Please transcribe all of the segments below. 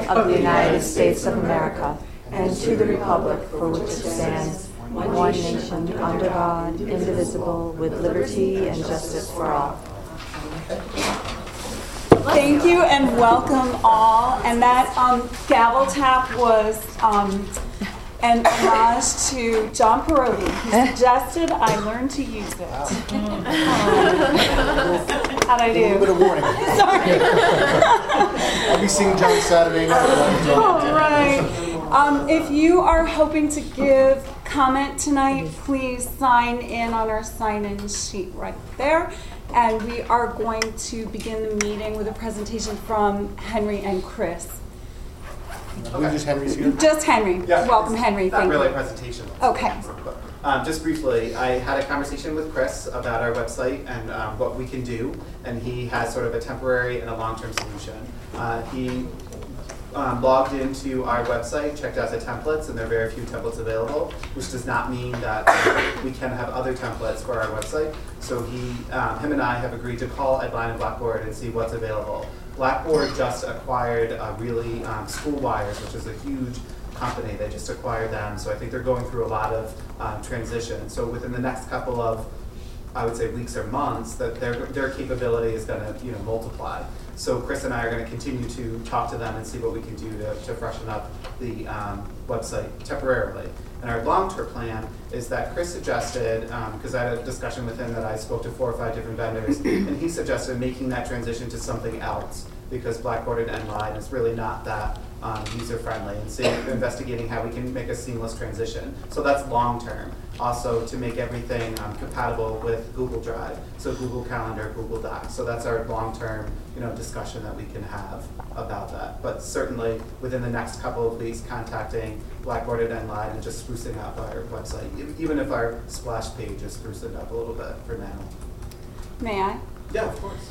of the United States of America and to the republic for which it stands, one nation, under God, indivisible, with liberty and justice for all. Thank you and welcome all. And that gavel tap was an homage to John Perotti. He suggested I learn to use it. How'd I do? A little bit of warning. Sorry. I'll be seeing John Saturday night. All right. If you are hoping to give comment tonight, please sign in on our sign-in sheet right there. And we are going to begin the meeting with a presentation from Henry and Chris. Okay. Just Henry's here? Just Henry. Yeah, Welcome, Henry. Not Thank really you. a presentation. Okay. Just briefly, I had a conversation with Chris about our website and what we can do, and he has sort of a temporary and a long-term solution. He logged into our website, checked out the templates, and there are very few templates available, which does not mean that we can have other templates for our website. So him and I have agreed to call Edline and Blackboard and see what's available. Blackboard just acquired Schoolwires, which is a huge company. They just acquired them, so I think they're going through a lot of transition. So within the next couple of, I would say, weeks or months, that their capability is going to multiply. So Chris and I are going to continue to talk to them and see what we can do to freshen up the website temporarily. And our long-term plan is that Chris suggested, because I had a discussion with him that I spoke to 4 or 5 different vendors, and he suggested making that transition to something else, because Blackboard and Edline is really not that user-friendly, and investigating how we can make a seamless transition. So that's long-term. Also, to make everything compatible with Google Drive, so Google Calendar, Google Docs. So that's our long-term discussion that we can have about that. But certainly, within the next couple of weeks, contacting Blackboard and Edline and just sprucing up our website, even if our splash page is sprucing up a little bit for now. May I? Yeah, of course.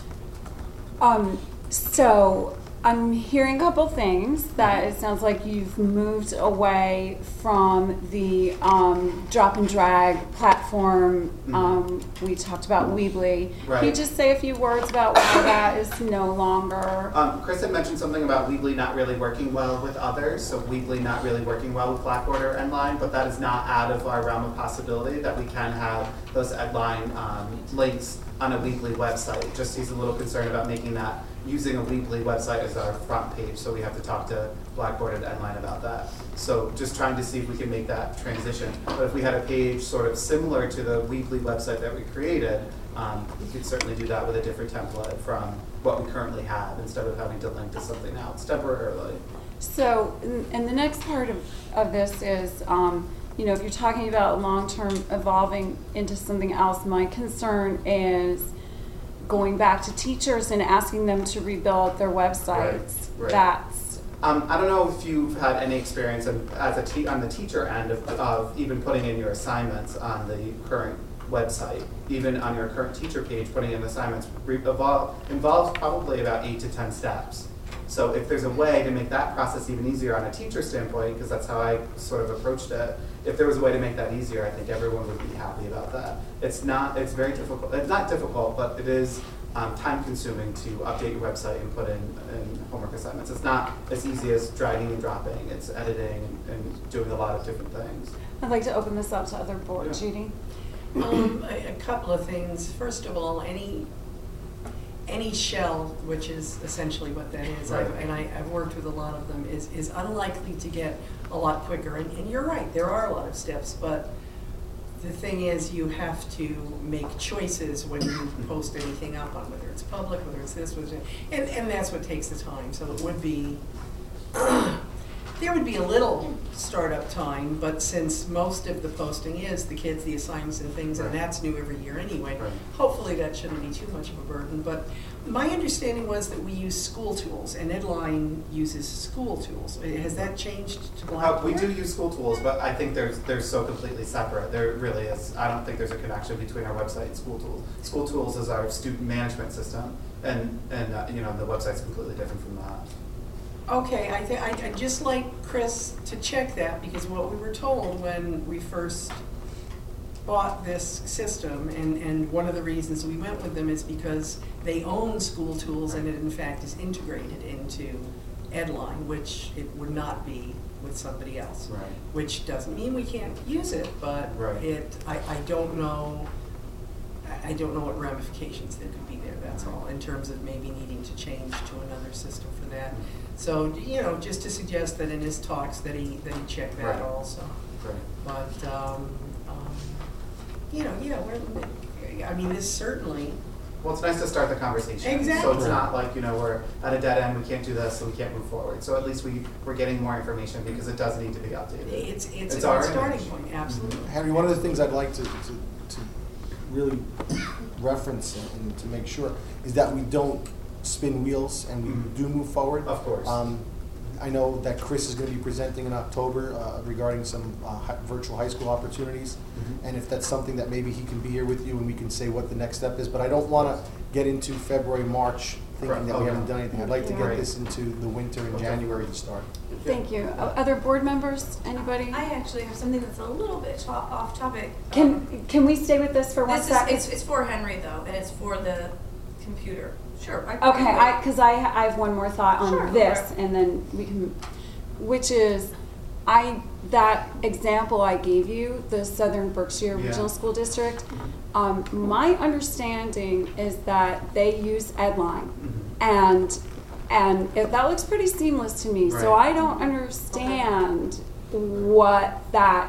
So I'm hearing a couple things that it sounds like you've moved away from the drop and drag platform. We talked about Weebly. Right. Can you just say a few words about why that is no longer? Chris had mentioned something about Weebly not really working well with others, so Weebly not really working well with Blackboard or Edline, but that is not out of our realm of possibility that we can have those Edline links on a Weebly website. Just he's a little concerned about making that using a Weebly website as our front page, so we have to talk to Blackboard and Edline about that. So just trying to see if we can make that transition. But if we had a page sort of similar to the Weebly website that we created, we could certainly do that with a different template from what we currently have, instead of having to link to something else temporarily. So, and the next part of this is, if you're talking about long-term evolving into something else, my concern is going back to teachers and asking them to rebuild their websites. Right. That's I don't know if you've had any experience on the teacher end of even putting in your assignments on the current website. Even on your current teacher page, putting in assignments involves probably about 8 to 10 steps. So if there's a way to make that process even easier on a teacher standpoint, because that's how I sort of approached it, if there was a way to make that easier, I think everyone would be happy about that. It's very difficult. It's not difficult, but it is time consuming to update your website and put in homework assignments. It's not as easy as dragging and dropping. It's editing and doing a lot of different things. I'd like to open this up to other boards. Yeah. Judy? A couple of things. First of all, any shell, which is essentially what that is, Right. I've worked with a lot of them, is unlikely to get a lot quicker. And you're right, there are a lot of steps, but the thing is you have to make choices when you post anything up on whether it's public, whether it's this, and that's what takes the time. So it would be, there would be a little startup time, but since most of the posting is the kids, the assignments and things, and that's new every year anyway, hopefully that shouldn't be too much of a burden. But my understanding was that we use school tools, and Edline uses school tools. Has that changed to Blackboard? We do use school tools, but I think they're so completely separate. There really is. I don't think there's a connection between our website and school tools. School tools is our student management system, and the website's completely different from that. Okay, I'd just like Chris to check that, because what we were told when we first bought this system, and one of the reasons we went with them is because they own school tools, and it in fact is integrated into Edline, which it would not be with somebody else. Right. Which doesn't mean we can't use it, but Right. I don't know. I don't know what ramifications there could be there, that's all, in terms of maybe needing to change to another system for that. So, you know, just to suggest that in his talks that he check that Right. also. Right. But, you know, I mean, this certainly, Well, it's nice to start the conversation. So Exactly. it's not like, you know, we're at a dead end, we can't do this, so we can't move forward. So at least we're getting more information because it does need to be updated. it's a good our starting image. point, absolutely. Henry, one of the things I'd like to really reference and to make sure is that we don't spin wheels and we Mhm. do move forward. Of course. I know that Chris is going to be presenting in October regarding some virtual high school opportunities. Mhm. And if that's something that maybe he can be here with you and we can say what the next step is. But I don't want to get into February, March thinking Right. that we Oh, haven't yeah. done anything. I'd like to get Right. this into the winter and Okay. January to start. Thank you. Other board members, anybody? I actually have something that's a little bit off topic. Can we stay with this for one This second? is, it's for Henry though, and it's for the computer. Sure. Okay, because I have one more thought on Sure, go this, for it. and then we can, which is, that example I gave you, the Southern Berkshire Yeah. Regional School District, my understanding is that they use Edline, Mhm. and that looks pretty seamless to me. So Right. I don't understand what that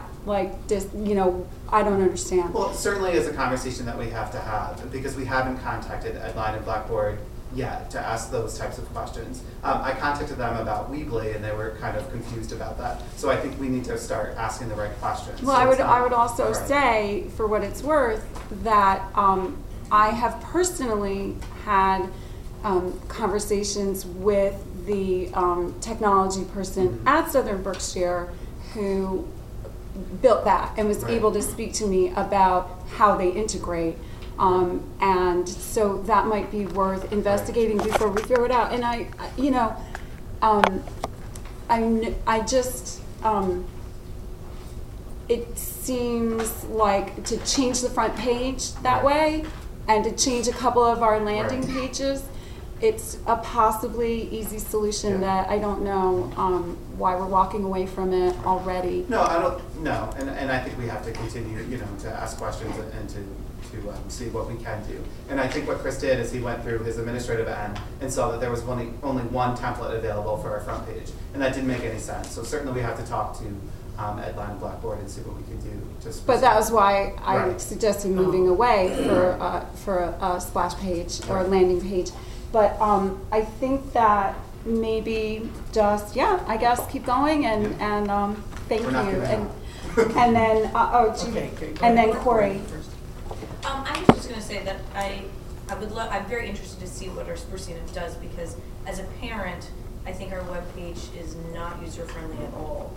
I don't understand. Well, it certainly is a conversation that we have to have because we haven't contacted Edline and Blackboard yet to ask those types of questions. I contacted them about Weebly and they were kind of confused about that. So I think we need to start asking the right questions. Well, So I it's would not- also Right. say, for what it's worth, that I have personally had conversations with the technology person Mhm. at Southern Berkshire who built that and was Right. able to speak to me about how they integrate. And so that might be worth investigating before we throw it out. And it seems like to change the front page that way and to change a couple of our landing Right. pages, it's a possibly easy solution Yeah. that I don't know why we're walking away from it already. No, I don't. No, and I think we have to continue, to ask questions and to see what we can do. And I think what Chris did is he went through his administrative end and saw that there was only one template available for our front page, and that didn't make any sense. So certainly we have to talk to Edline and Blackboard and see what we can do. But that was why I Right. suggested moving away for a splash page or a Right. landing page. But I think that maybe just I guess keep going and thank We're not you giving and then Okay, go and then ahead. Corey. First. I was just going to say that I'm very interested to see what our Spruce unit does because as a parent, I think our webpage is not user friendly at all.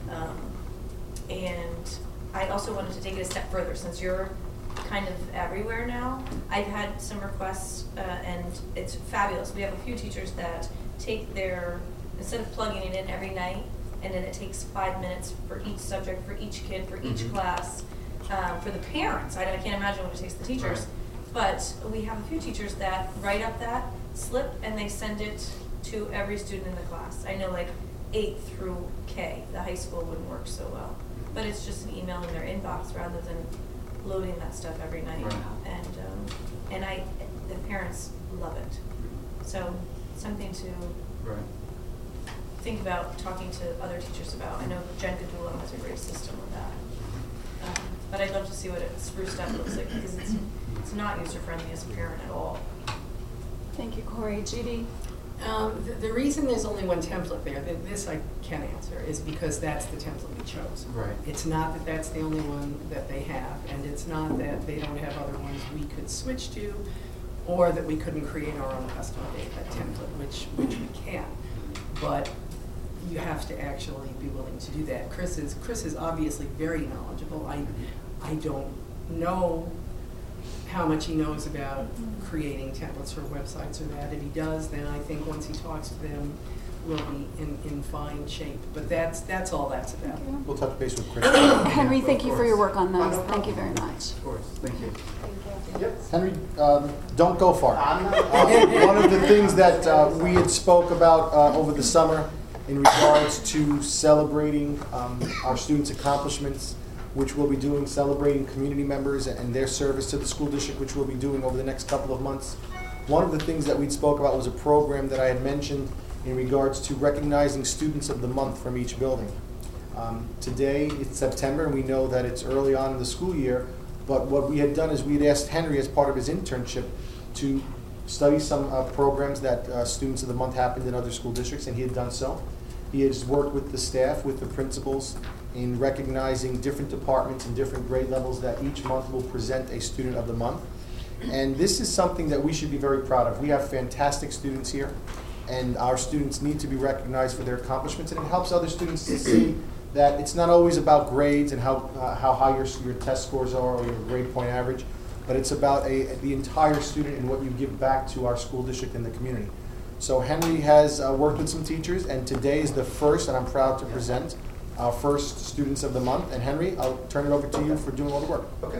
And I also wanted to take it a step further since you're kind of everywhere now. I've had some requests and it's fabulous. We have a few teachers that take instead of plugging it in every night, and then it takes 5 minutes for each subject, for each kid, for each Mhm. class, for the parents. I can't imagine what it takes the teachers. But we have a few teachers that write up that slip and they send it to every student in the class. I know like 8 through K, the high school wouldn't work so well. But it's just an email in their inbox rather than loading that stuff every night. Right. And the parents love it. So something to Right. think about talking to other teachers about. I know Jen Gadula has a great system with that. But I'd love to see what a spruced up looks like because it's not user friendly as a parent at all. Thank you, Corey. Judy. The reason there's only one template there, this I can answer, is because that's the template we chose. Right. It's not that that's the only one that they have, and it's not that they don't have other ones we could switch to, or that we couldn't create our own custom template, which we can. But you have to actually be willing to do that. Chris is obviously very knowledgeable. I don't know how much he knows about creating templates for websites or that. If he does, then I think once he talks to them, we'll be in fine shape. But that's all that's about. Thank We'll touch base with Chris. you. Henry, Of thank you for your course. work on Oh, this. no Thank you problem. very much. Of course. Thank you. Yep. Henry, don't go far. I'm not- One of the things that we had spoke about over the summer in regards to celebrating our students' accomplishments, which we'll be doing, celebrating community members and their service to the school district, which we'll be doing over the next couple of months. One of the things that we spoke about was a program that I had mentioned in regards to recognizing students of the month from each building. Today, it's September, and we know that it's early on in the school year, but what we had done is we had asked Henry, as part of his internship, to study some programs that Students of the Month happened in other school districts, and he had done so. He has worked with the staff, with the principals, in recognizing different departments and different grade levels that each month will present a Student of the Month. And this is something that we should be very proud of. We have fantastic students here, and our students need to be recognized for their accomplishments, and it helps other students to see that it's not always about grades and how high your test scores are or your grade point average, but it's about the entire student and what you give back to our school district and the community. So Henry has worked with some teachers, and today is the first, and I'm proud to present, our first Students of the Month. And Henry, I'll turn it over to you for doing all the work. Okay.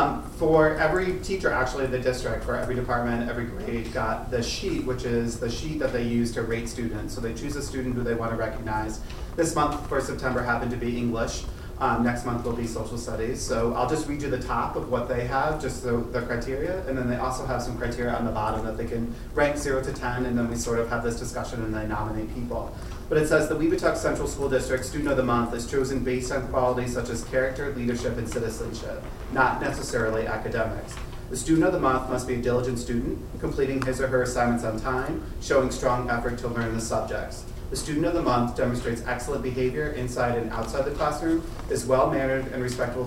For every teacher, actually, in the district, for every department, every grade, got the sheet, which is the sheet that they use to rate students. So they choose a student who they want to recognize. This month, for September, happened to be English. Next month will be social studies. So I'll just read you the top of what they have, just the criteria, and then they also have some criteria on the bottom that they can rank 0 to 10, and then we sort of have this discussion and they nominate people. But it says the Webutuck Central School District Student of the Month is chosen based on qualities such as character, leadership, and citizenship, not necessarily academics. The Student of the Month must be a diligent student, completing his or her assignments on time, showing strong effort to learn the subjects. The Student of the Month demonstrates excellent behavior inside and outside the classroom, is well-mannered and respectful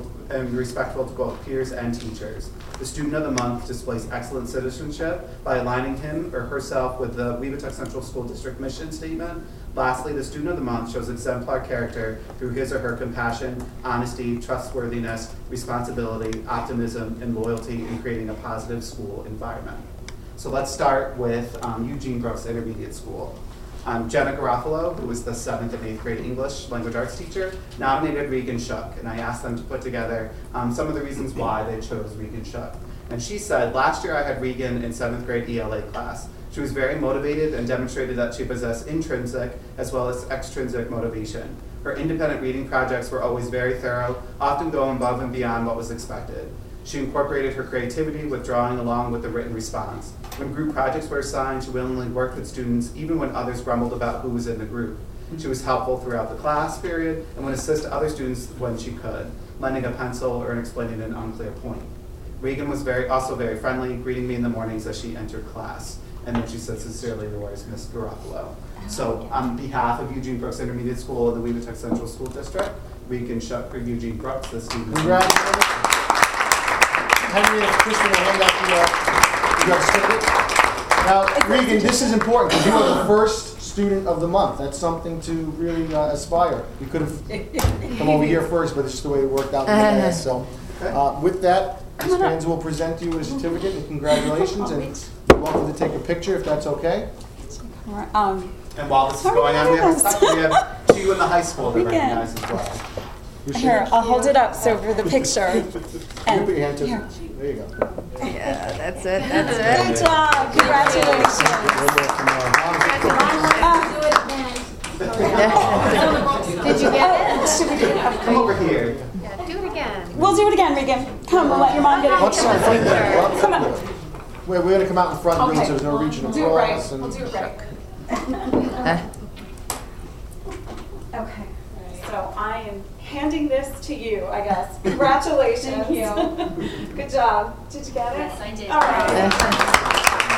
to both peers and teachers. The Student of the Month displays excellent citizenship by aligning him or herself with the Webutuck Central School District mission statement. Lastly, the Student of the Month shows exemplar character through his or her compassion, honesty, trustworthiness, responsibility, optimism, and loyalty in creating a positive school environment. So let's start with Eugene Brooks Intermediate School. Jenna Garofalo, who was the 7th and 8th grade English language arts teacher, nominated Regan Shook, and I asked them to put together some of the reasons why they chose Regan Shook. And she said, last year I had Regan in 7th grade ELA class. She was very motivated and demonstrated that she possessed intrinsic as well as extrinsic motivation. Her independent reading projects were always very thorough, often going above and beyond what was expected. She incorporated her creativity with drawing along with the written response. When group projects were assigned, she willingly worked with students even when others grumbled about who was in the group. She was helpful throughout the class period and would assist other students when she could, lending a pencil or explaining an unclear point. Regan was also very friendly, greeting me in the mornings as she entered class. And then she said, sincerely yours, Miss Garofalo. So on behalf of Eugene Brooks Intermediate School and the Webutuck Central School District, Regan Shook for Eugene Brooks, the student. Congratulations. Henry and Kristen will hand out the certificate. Now, Regan, this is important because you are the first Student of the Month. That's something to really aspire. You could have come over here first, but it's just the way it worked out in the past. So with that, Ms. Bands will present you a certificate and congratulations, and you're welcome to take a picture if that's okay. And while this is going on, we have 2 in the high school that recognize as well. Here, I'll hold it up so for the picture. You put your hand to here. There you go. Yeah, that's it, that's it. Good job, congratulations. Did you get it? Come over here. Yeah, do it again. We'll do it again, Regan. Come, we'll let your mom get a Let's picture. start right there. Come on. We're going to come out in front Okay. so there's no reaching across. Do it right. and- We'll do it right. Okay. So I am handing this to you, I guess. Congratulations. Thank you. Good job. Did you get it? Yes, I did. All right.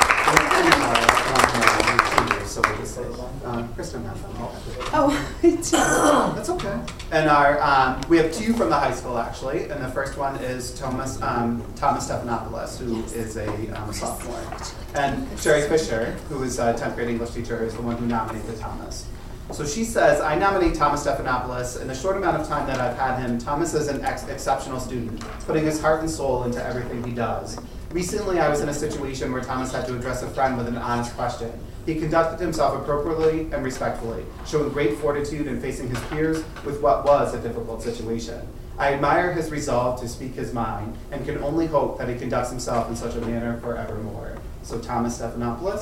So we'll just say, Kristen has them all. Oh, That's okay. And we have 2 from the high school actually, and the first one is Thomas Stephanopoulos, who is a sophomore. And Sherry Fisher, who is a 10th grade English teacher, is the one who nominated Thomas. So she says, I nominate Thomas Stephanopoulos. In the short amount of time that I've had him, Thomas is an exceptional student, putting his heart and soul into everything he does. Recently, I was in a situation where Thomas had to address a friend with an honest question. He conducted himself appropriately and respectfully, showing great fortitude in facing his peers with what was a difficult situation. I admire his resolve to speak his mind and can only hope that he conducts himself in such a manner forevermore. So Thomas Stephanopoulos.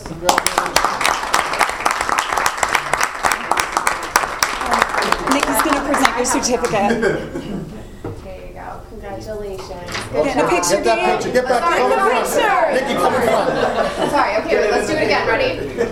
Nikki's going to present your certificate. There you go. Congratulations. Get a picture, Get that Gia. picture. Get back. Sorry, Come in the front. picture. Nikki, come in front. Sorry, okay, wait, let's do it again. Ready?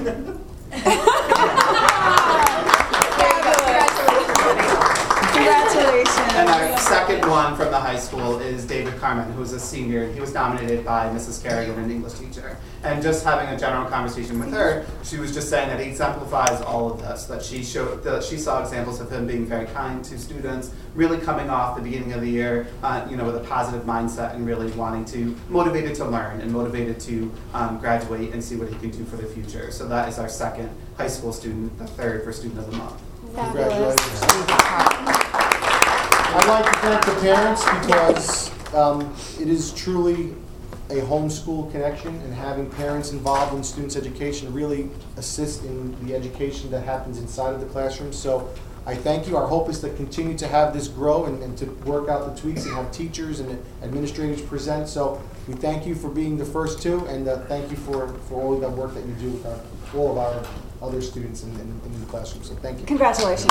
Congratulations. And our second one from the high school is David Carmen, who is a senior. He was nominated by Mrs. Kerrigan, an English teacher. And just having a general conversation with her, she was just saying that he exemplifies all of this, that she saw examples of him being very kind to students, really coming off the beginning of the year, with a positive mindset and really wanting to, motivated to learn and motivated to graduate and see what he can do for the future. So that is our second high school student, the third for Student of the Month. Congratulations. I'd like to thank the parents because it is truly a homeschool connection, and having parents involved in students' education really assist in the education that happens inside of the classroom. So I thank you. Our hope is to continue to have this grow and to work out the tweaks and have teachers and administrators present. So we thank you for being the first two, and thank you for all of the work that you do with all of our other students in the classroom. So thank you. Congratulations.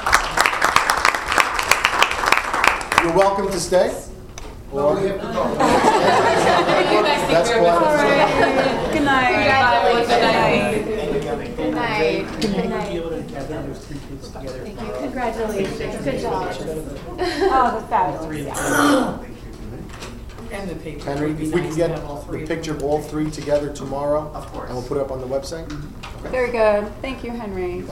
You're welcome to stay. Or Thank you, guys. that's Thank you very much. quiet. Good night. Congratulations. Good night. Good night. Be able to gather those three kids together. Thank you. Congratulations. Good job. Oh, that's fabulous. And the paper. Henry, It'd be if we nice can to get have all three the of picture them. of all three together tomorrow, Of course. and we'll put it up on the website. Very good. Thank you, Henry.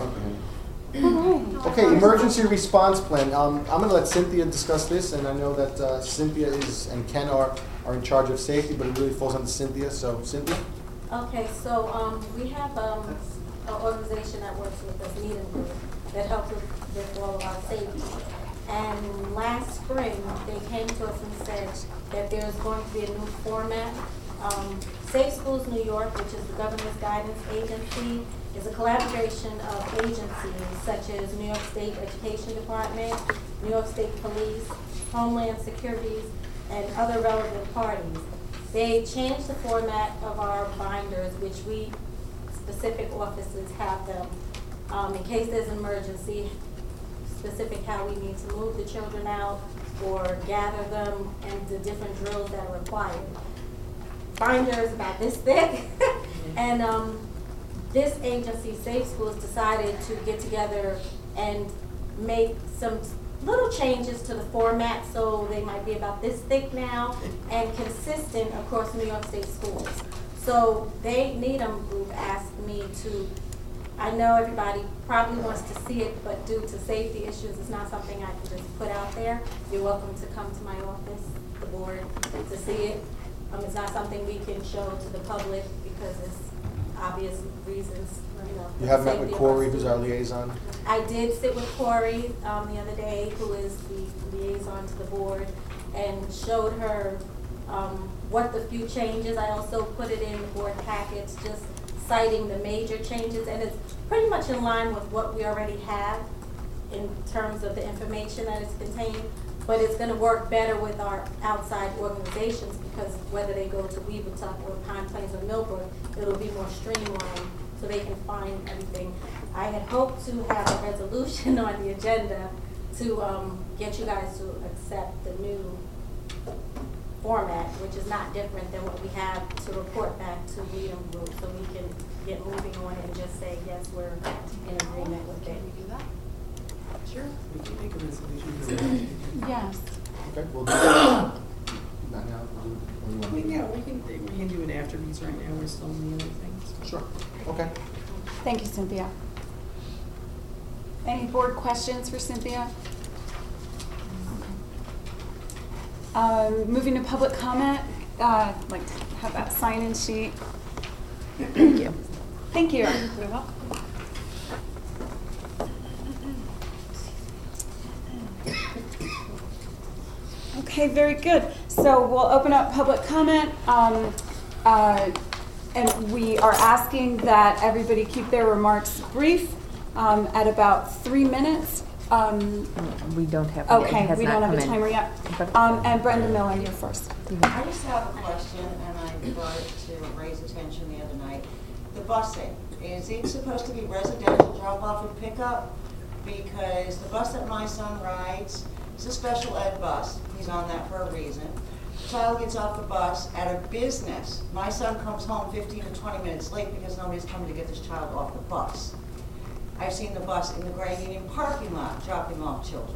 Okay, emergency response plan. I'm going to let Cynthia discuss this, and I know that Cynthia and Ken are in charge of safety, but it really falls on Cynthia. So, Cynthia? Okay, so we have an organization that works with us, Needham Group, that helps with all of our safety. And last spring, they came to us and said that there's going to be a new format. Safe Schools New York, which is the governor's guidance agency, is a collaboration of agencies such as New York State Education Department, New York State Police, Homeland Security, and other relevant parties. They changed the format of our binders, which we specific offices have them in case there's an emergency, specific how we need to move the children out or gather them, and the different drills that are required. Binder is about this thick, and this agency, Safe Schools, decided to get together and make some little changes to the format, so they might be about this thick now and consistent across New York State schools. So they, Needham Group, asked me to, I know everybody probably wants to see it, but due to safety issues, it's not something I can just put out there. You're welcome to come to my office, the board, to see it. It's not something we can show to the public because it's obvious reasons. You have met with safety of Corey, our who's our students. liaison. I did sit with Corey the other day, who is the liaison to the board, and showed her what the few changes. I also put it in the board packets, just citing the major changes, and it's pretty much in line with what we already have in terms of the information that is contained. But it's going to work better with our outside organizations because whether they go to Weavertuck or Pine Plains or Millbrook, it'll be more streamlined so they can find everything. I had hoped to have a resolution on the agenda to get you guys to accept the new format, which is not different than what we have to report back to Needham Group, so we can get moving on it and just say, yes, we're in agreement with it. Sure, we can make a resolution. Yes. Okay, we'll do that. Not now. We'll do it when you I want. mean, yeah, we can do it after these right now, we're still in the other things. Sure. Okay. Thank you, Cynthia. Any board questions for Cynthia? Moving to public comment, like to have that sign-in sheet. Thank you. Thank you. You're welcome. Okay, very good. So we'll open up public comment. And we are asking that everybody keep their remarks brief at about 3 minutes. We don't have, it Okay, has we not don't have come a in. timer yet. But- And Brenda Miller, you're first. I just have a question, and I brought it to Ray's attention the other night. The busing, is it supposed to be residential drop-off and pickup? Because the bus that my son rides is a special ed bus. He's on that for a reason. The child gets off the bus at a business. My son comes home 15 to 20 minutes late because nobody's coming to get this child off the bus. I've seen the bus in the Grand Union parking lot dropping off children.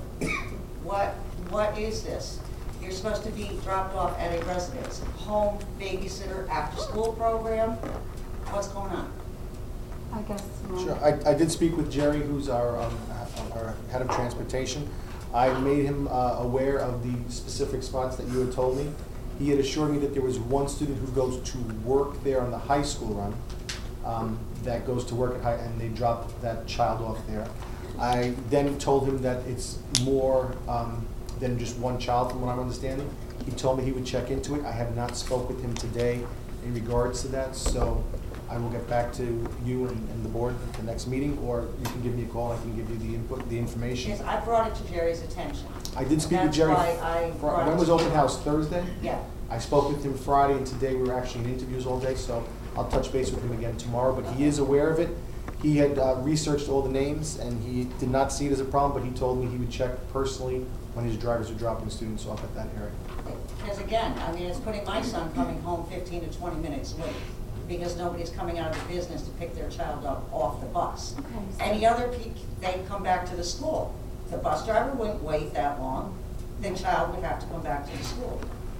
What is this? You're supposed to be dropped off at a residence, home, babysitter, after-school program. What's going on? I guess. Sure. I did speak with Jerry, who's our head of transportation. I made him aware of the specific spots that you had told me. He had assured me that there was one student who goes to work there on the high school run, that goes to work at and they drop that child off there. I then told him that it's more than just one child, from what I'm understanding. He told me he would check into it. I have not spoke with him today in regards to that, so I will get back to you and the board at the next meeting, or you can give me a call. I can give you the input, the information. Yes, I brought it to Jerry's attention. I did speak with Jerry. That's why I brought When it was to open you. house? Thursday? Yeah. I spoke with him Friday, and today we were actually in interviews all day, so I'll touch base with him again tomorrow, but he is aware of it. He had researched all the names, and he did not see it as a problem, but he told me he would check personally when his drivers are dropping students off at that area. Because again, I mean, it's putting my son coming home 15 to 20 minutes late because nobody's coming out of the business to pick their child up off the bus. Okay, so- Any other peak, they'd come back to the school. The bus driver wouldn't wait that long. The child would have to come back to the school.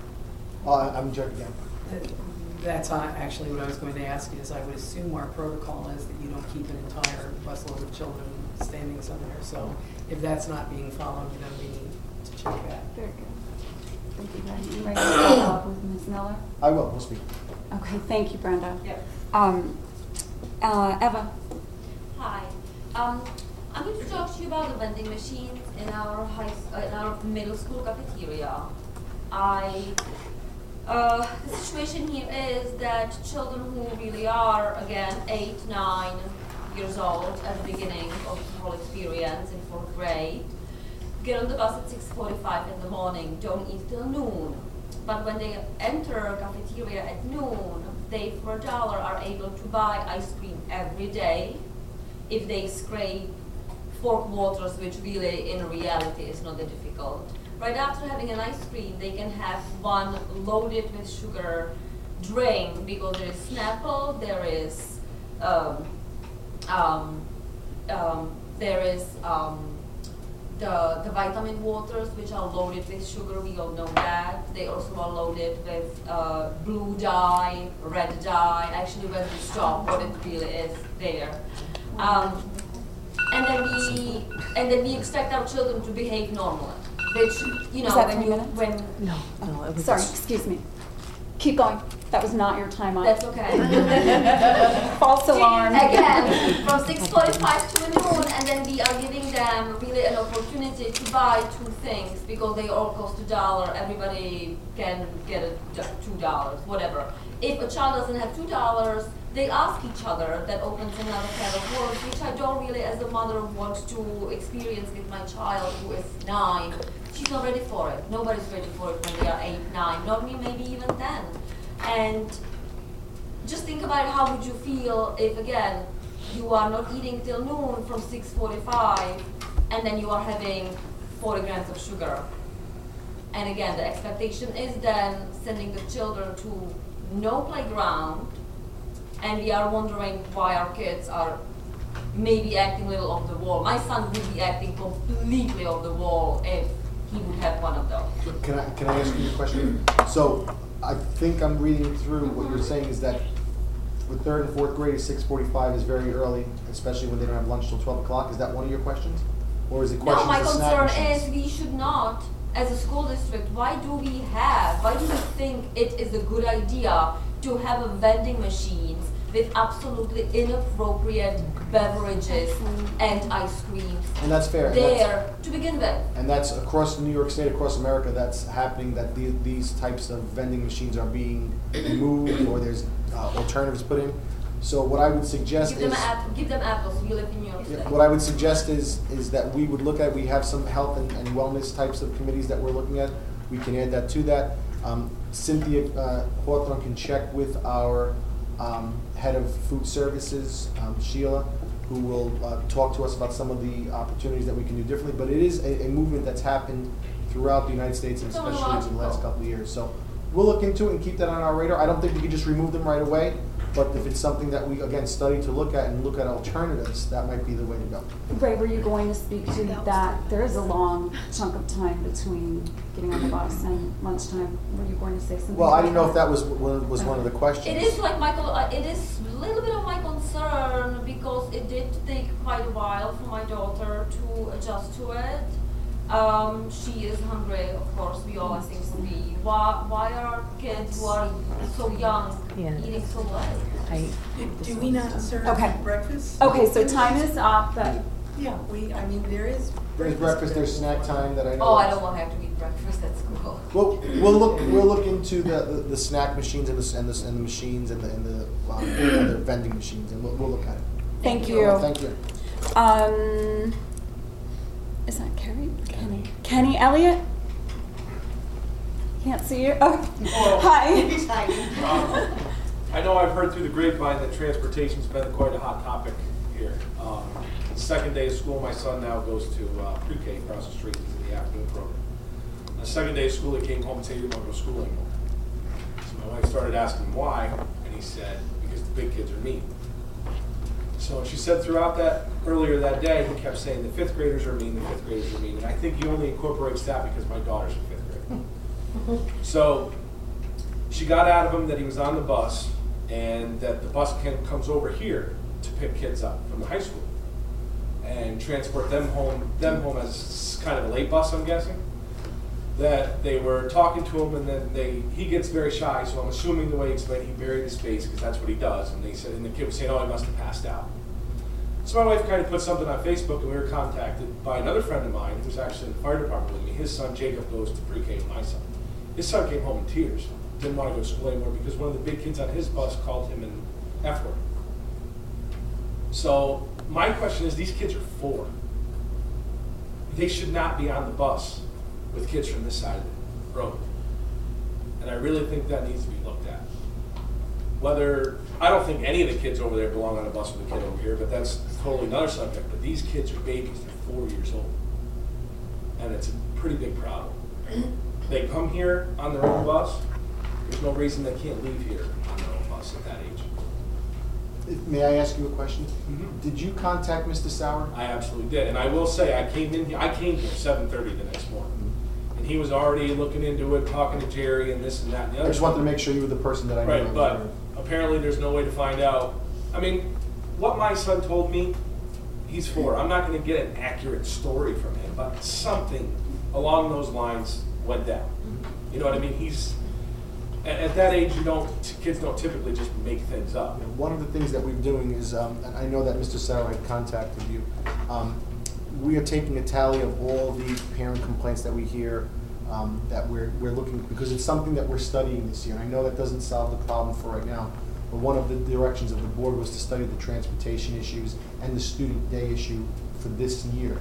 I'm Jerry again. That's actually what I was going to ask is I would assume our protocol is that you don't keep an entire busload of children standing somewhere. So if that's not being followed, then we need to check that. Very good. Thank you, Brenda. You ready to follow up with Ms. Miller? I will. We'll speak. Okay, thank you, Brenda. Yep. Eva. Hi. I'm going to talk to you about the vending machines in our middle school cafeteria. The situation here is that children who really are, again, 8, 9 years old at the beginning of the whole experience in 4th grade, get on the bus at 6:45 in the morning, don't eat till noon. But when they enter a cafeteria at noon, they, for $1, are able to buy ice cream every day if they scrape 4 quarters, which really, in reality, is not that difficult. Right after having an ice cream, they can have one loaded with sugar drink because there is Snapple, there is the vitamin waters, which are loaded with sugar. We all know that. They also are loaded with blue dye, red dye. Actually, when we stop, what it really is there. And then we expect our children to behave normally. Which, you know, Is that when 10 you, minutes? when, No, it was. Sorry, excuse me. Keep going. That was not your time on. that's okay. False alarm. Again, from 6:45 to noon, and then we are giving them really an opportunity to buy 2 things because they all cost $1. Everybody can get $2, whatever. If a child doesn't have $2, they ask each other. That opens another can of worms, which I don't really, as a mother, want to experience with my child who is 9. She's not ready for it. Nobody's ready for it when they are 8, 9, not me, maybe even 10. And just think about how would you feel if, again, you are not eating till noon from 6:45, and then you are having 40 grams of sugar. And again, the expectation is then sending the children to no playground, and we are wondering why our kids are maybe acting a little off the wall. My son would be acting completely off the wall if he would have one of those. Can I ask you a question? So I think I'm reading through what you're saying is that with 3rd and 4th grade, 6:45 is very early, especially when they don't have lunch till 12 o'clock. Is that one of your questions? Or is it questions No, my of snack concern machines? is we should not, as a school district, why do we think it is a good idea to have a vending machines with absolutely inappropriate beverages and ice creams And that's fair. and there to begin with? And that's across New York State, across America, that's happening, that these types of vending machines are being removed or there's alternatives put in. So what I would suggest Give is, them apples, you live in New York State. what I would suggest is that we would look at, we have some health and wellness types of committees that we're looking at. We can add that to that. Cynthia Hawthorne can check with our head of food services, Sheila, who will talk to us about some of the opportunities that we can do differently. But it is a movement that's happened throughout the United States, and especially in the last couple of years. So we'll look into it and keep that on our radar. I don't think we can just remove them right away. But if it's something that we, again, study to look at and look at alternatives, that might be the way to go. Ray, were you going to speak to that? There is a long chunk of time between getting on the bus and lunchtime. Were you going to say something? Well, I didn't know if that was one of the questions. It is like Michael. It is a little bit of my concern because it did take quite a while for my daughter to adjust to it. She is hungry, of course. We all, I think, will be. Why are kids who are so young eating so late? Do we not serve breakfast? Okay, so time is up, but Yeah, I mean, there is. There's breakfast, there's snack time that I know. Oh, I don't want to have to eat breakfast at school. Well, we'll look into the snack machines and the machines and the other vending machines, and we'll look at it. thank you. Thank you. Is that Carrie? Kenny Elliott? Can't see you. Oh, hi. I know I've heard through the grapevine that transportation's been quite a hot topic here. Second day of school, my son now goes to pre-K across the street. He's in the afternoon program. The second day of school, he came home and said he didn't want to go to school anymore. So my wife started asking him why, and he said, because the big kids are mean. So she said throughout that, earlier that day, he kept saying the fifth graders are mean, the fifth graders are mean. And I think he only incorporates that because my daughter's in fifth grade. So she got out of him that he was on the bus and that the bus comes over here to pick kids up from the high school and transport them home as kind of a late bus, I'm guessing. That they were talking to him, and then he gets very shy, so I'm assuming the way he explained, he buried his face because that's what he does. And the kid was saying, oh, he must have passed out. So my wife kind of put something on Facebook, and we were contacted by another friend of mine who's actually in the fire department with me. His son Jacob goes to pre-K with my son. His son came home in tears, didn't want to go to school anymore because one of the big kids on his bus called him an F word. So my question is, these kids are 4. They should not be on the bus with kids from this side of the road. And I really think that needs to be looked at. I don't think any of the kids over there belong on a bus with a kid over here, but that's totally another subject. But these kids are babies, they're 4 years old. And it's a pretty big problem. They come here on their own bus, there's no reason they can't leave here on their own bus at that age. May I ask you a question? Mm-hmm. Did you contact Mr. Sauer? I absolutely did. And I will say, I came here 7:30 the next morning. And he was already looking into it, talking to Jerry and this and that and the other. I just wanted to make sure you were the person that I knew. Right, but apparently there's no way to find out. I mean, what my son told me, he's 4. I'm not going to get an accurate story from him, but something along those lines went down. You know what I mean? At that age, kids don't typically just make things up. One of the things that we're doing is, and I know that Mr. Sauer had contacted you, we are taking a tally of all the parent complaints that we hear, that we're looking, because it's something that we're studying this year. And I know that doesn't solve the problem for right now, but one of the directions of the board was to study the transportation issues and the student day issue for this year.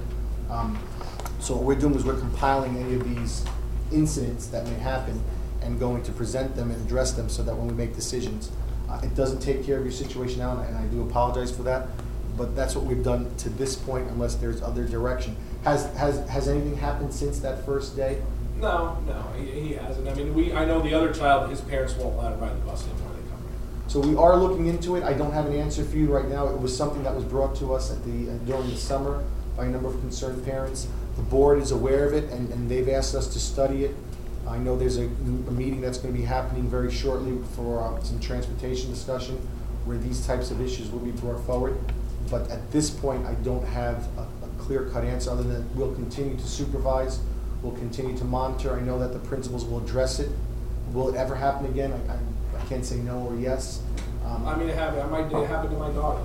So what we're doing is we're compiling any of these incidents that may happen and going to present them and address them so that when we make decisions, it doesn't take care of your situation now, and I do apologize for that. But that's what we've done to this point, unless there's other direction. Has anything happened since that first day? No, he hasn't. I mean, I know the other child, his parents won't let him ride the bus anymore. They come here. So we are looking into it. I don't have an answer for you right now. It was something that was brought to us during the summer by a number of concerned parents. The board is aware of it, and they've asked us to study it. I know there's a meeting that's going to be happening very shortly for some transportation discussion where these types of issues will be brought forward. But at this point, I don't have a clear-cut answer other than we'll continue to supervise, we'll continue to monitor. I know that the principals will address it. Will it ever happen again? I can't say no or yes. I mean, it happened to my daughter.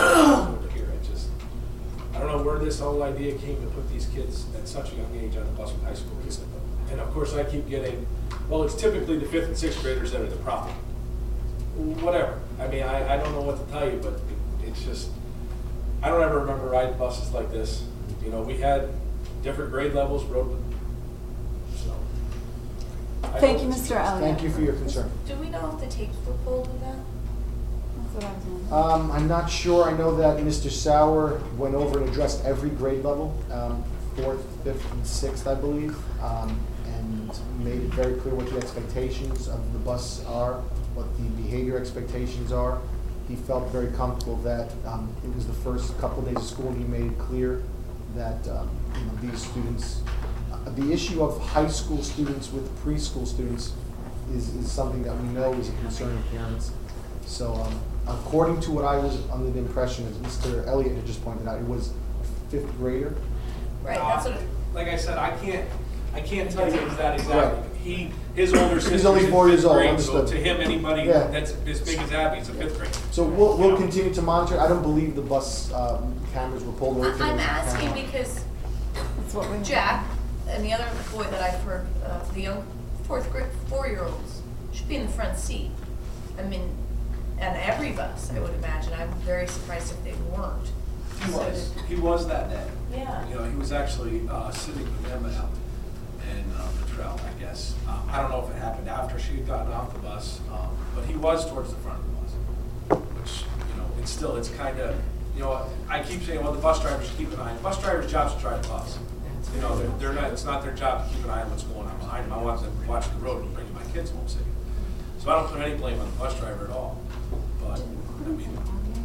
I don't know where this whole idea came to put these kids at such a young age on the bus with high school kids. And of course, I keep getting, well, it's typically the 5th and 6th graders that are the problem. whatever. I mean, I don't know what to tell you, but it's just, I don't ever remember riding buses like this. You know, we had different grade levels, so. Thank you, Mr. Elliott. Thank you for your concern. Do we know if the tapes were pulled with that? That's what I was wondering. I'm not sure. I know that Mr. Sauer went over and addressed every grade level, 4th, 5th, and 6th, I believe, and made it very clear what the expectations of the bus are, what the behavior expectations are. He felt very comfortable that it was the first couple of days of school, and he made it clear that these students, the issue of high school students with preschool students is something that we know is a concern of parents. So according to what I was under the impression, as Mr. Elliott had just pointed out, it was a 5th grader. Right, that's what. Like I said, I can't tell you that exactly. Right. His older sister. He's only 4 years old, understood. So to him, anybody Yeah. that's as big as Abby is a 5th grader. So we'll continue to monitor. I don't believe the bus cameras were pulled over. I'm asking because That's what we Jack and the other boy that I've heard, the young 4-year-olds, should be in the front seat. I mean, and every bus, I would imagine. I'm very surprised if they weren't. He was that day. Yeah. You know, he was actually sitting with Emma out in the trail, I guess. I don't know if it happened after she had gotten off the bus, but he was towards the front of the bus, which, you know, it's kind of, you know, I keep saying, well, the bus drivers should keep an eye on. Bus drivers' job's to drive the bus. You know, they're not, it's not their job to keep an eye on what's going on behind them. I want them to watch the road and bring my kids home safe. So I don't put any blame on the bus driver at all. But, I mean,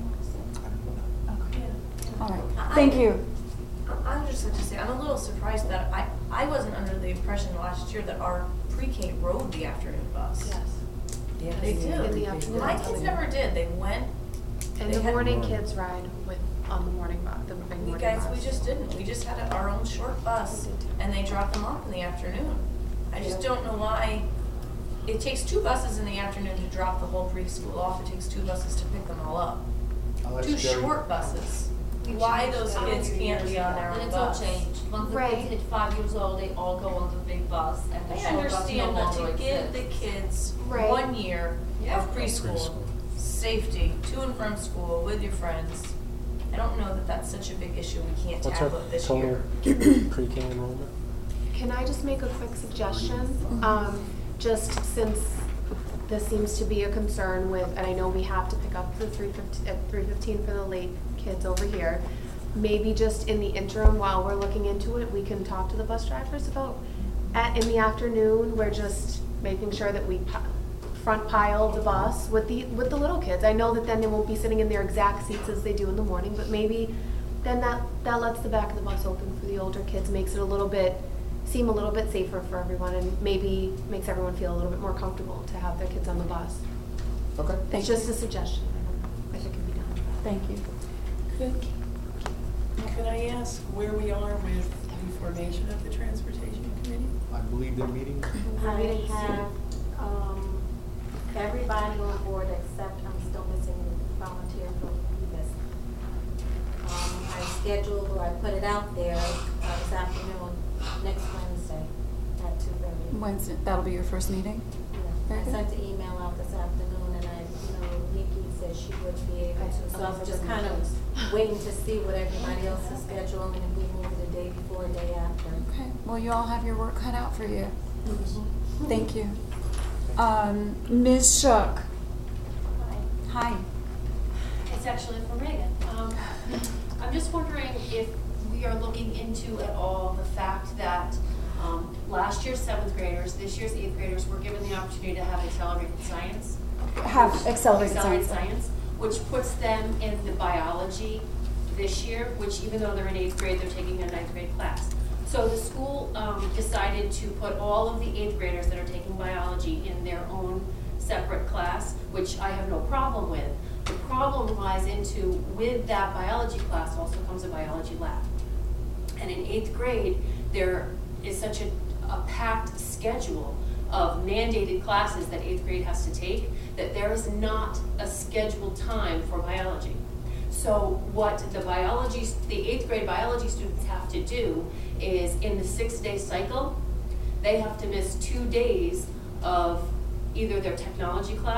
All right, thank you. I would just like to say, I'm a little surprised that I wasn't under the impression last year that our pre-K rode the afternoon bus. Yes. Yeah, they do. In the afternoon. My kids never did. They went. And they the had- morning kids ride on the morning bus, the big morning You guys, bus. we just didn't. We just had our own short bus, and they dropped them off in the afternoon. I just don't know why. It takes 2 buses in the afternoon to drop the whole preschool off. It takes 2 buses to pick them all up. I'll let 2 Jerry- short buses. Why those kids can't be on their And own it's all bus? changed. Once the Right. kids hit 5 years old, they all go on the big bus, and the I short bus no understand, but longer to give the exists. kids Right. 1 year of preschool, safety, to and from school, with your friends, I don't know that that's such a big issue we can't What's our tackle it this total year. pre-K enrollment? Can I just make a quick suggestion? Just since this seems to be a concern with, and I know we have to pick up the 3:15 for the late kids over here. Maybe just in the interim, while we're looking into it, we can talk to the bus drivers about, in the afternoon, we're just making sure that we front pile the bus with the little kids. I know that then they won't be sitting in their exact seats as they do in the morning, but maybe then that lets the back of the bus open for the older kids, makes it seem a little bit safer for everyone, and maybe makes everyone feel a little bit more comfortable to have their kids on the bus. Okay. It's just a suggestion. I don't know if it can be done. Thank you. Could I ask where we are with the formation of the transportation committee? I believe they're meeting. I have everybody on board except I'm still missing the volunteer for this. I put it out there this afternoon, next Wednesday at 2:30. Wednesday, that'll be your first meeting? Yeah. Very I good. sent the email out this afternoon and Nikki said she would be able to. So I was just kind of waiting to see what everybody else is scheduling and if we move the day before, day after. Okay, well, you all have your work cut out for you. Thank you. Ms. Shook. Hi. It's actually for Megan. I'm just wondering if we are looking into at all the fact that last year's 7th graders, this year's 8th graders were given the opportunity to have accelerated science. Have accelerated science. Which puts them in the biology this year, which even though they're in 8th grade, they're taking a 9th grade class. So the school decided to put all of the 8th graders that are taking biology in their own separate class, which I have no problem with. The problem lies into, with that biology class also comes a biology lab. And in 8th grade, there is such a packed schedule of mandated classes that 8th grade has to take that there is not a scheduled time for biology. So what the 8th grade biology students have to do is in the 6-day cycle, they have to miss 2 days of either their technology class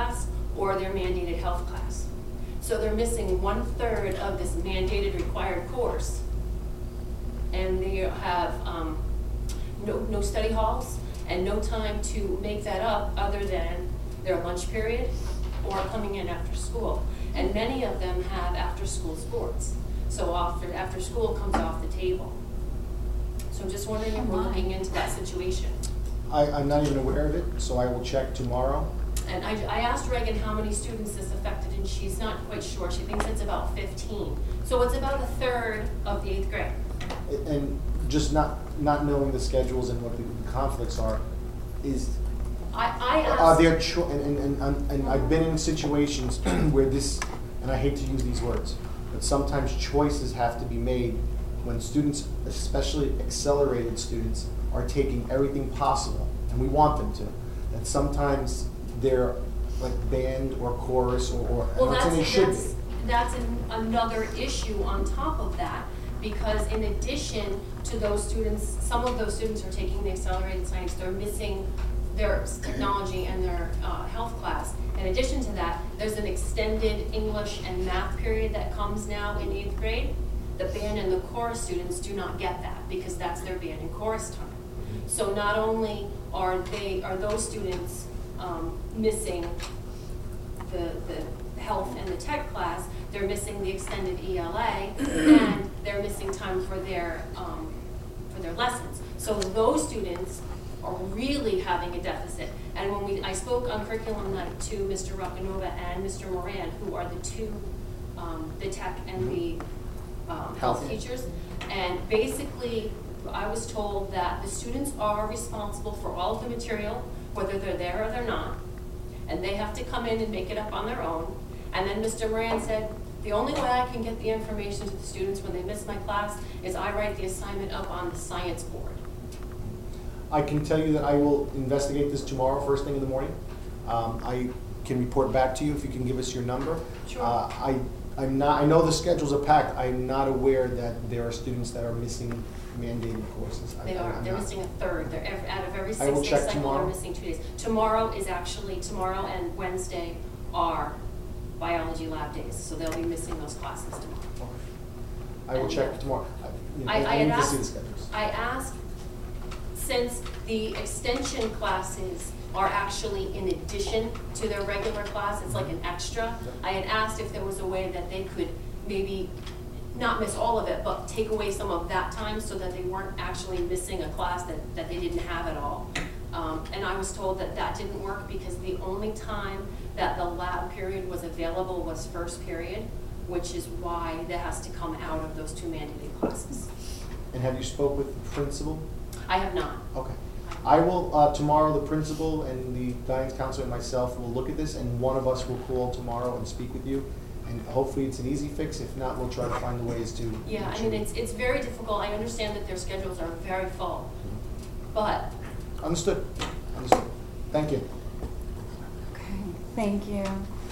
or their mandated health class. So they're missing 1/3 of this mandated required course. And they have no study halls and no time to make that up other than their lunch period or coming in after school. And many of them have after-school sports. So after school comes off the table. So I'm just wondering if we're looking into that situation. I'm not even aware of it, so I will check tomorrow. And I asked Reagan how many students this affected, and she's not quite sure. She thinks it's about 15. So it's about 1/3 of the 8th grade. And just not knowing the schedules and what the conflicts are, is I are asked. there and I've been in situations where this, and I hate to use these words, but sometimes choices have to be made when students, especially accelerated students, are taking everything possible, and we want them to. And sometimes they're like band or chorus or Well, and it should be. that's another issue on top of that, because in addition to those students, some of those students are taking the accelerated science, they're missing their technology and their health class. In addition to that, there's an extended English and math period that comes now in 8th grade. The band and the chorus students do not get that because that's their band and chorus time. So not only are those students missing the health and the tech class, they're missing the extended ELA, and they're missing time for their lessons. So those students are really having a deficit. And when I spoke on curriculum night to Mr. Roccanova and Mr. Moran, who are the two, the tech and the health teachers, and basically I was told that the students are responsible for all of the material, whether they're there or they're not, and they have to come in and make it up on their own. And then Mr. Moran said, the only way I can get the information to the students when they miss my class is I write the assignment up on the science board. I can tell you that I will investigate this tomorrow, first thing in the morning. I can report back to you if you can give us your number. Sure. I'm not. I know the schedules are packed. I'm not aware that there are students that are missing mandated courses. They're missing 1/3. They're out of every I will 6-day check cycle. tomorrow. They're missing 2 days. Tomorrow and Wednesday are biology lab days, so they'll be missing those classes tomorrow. I will check tomorrow. I need had to see the asked. schedules. I asked, since the extension classes are actually in addition to their regular class, it's like an extra. I had asked if there was a way that they could maybe not miss all of it, but take away some of that time so that they weren't actually missing a class that they didn't have at all. And I was told that that didn't work because the only time that the lab period was available was first period, which is why that has to come out of those 2 mandated classes. And have you spoke with the principal? I have not. Okay. I will, tomorrow, the principal and the guidance counselor and myself will look at this, and one of us will call tomorrow and speak with you. And hopefully it's an easy fix. If not, we'll try to find the ways to. Yeah, I mean, it's very difficult. I understand that their schedules are very full, but. Understood. Understood. Thank you. Okay, thank you.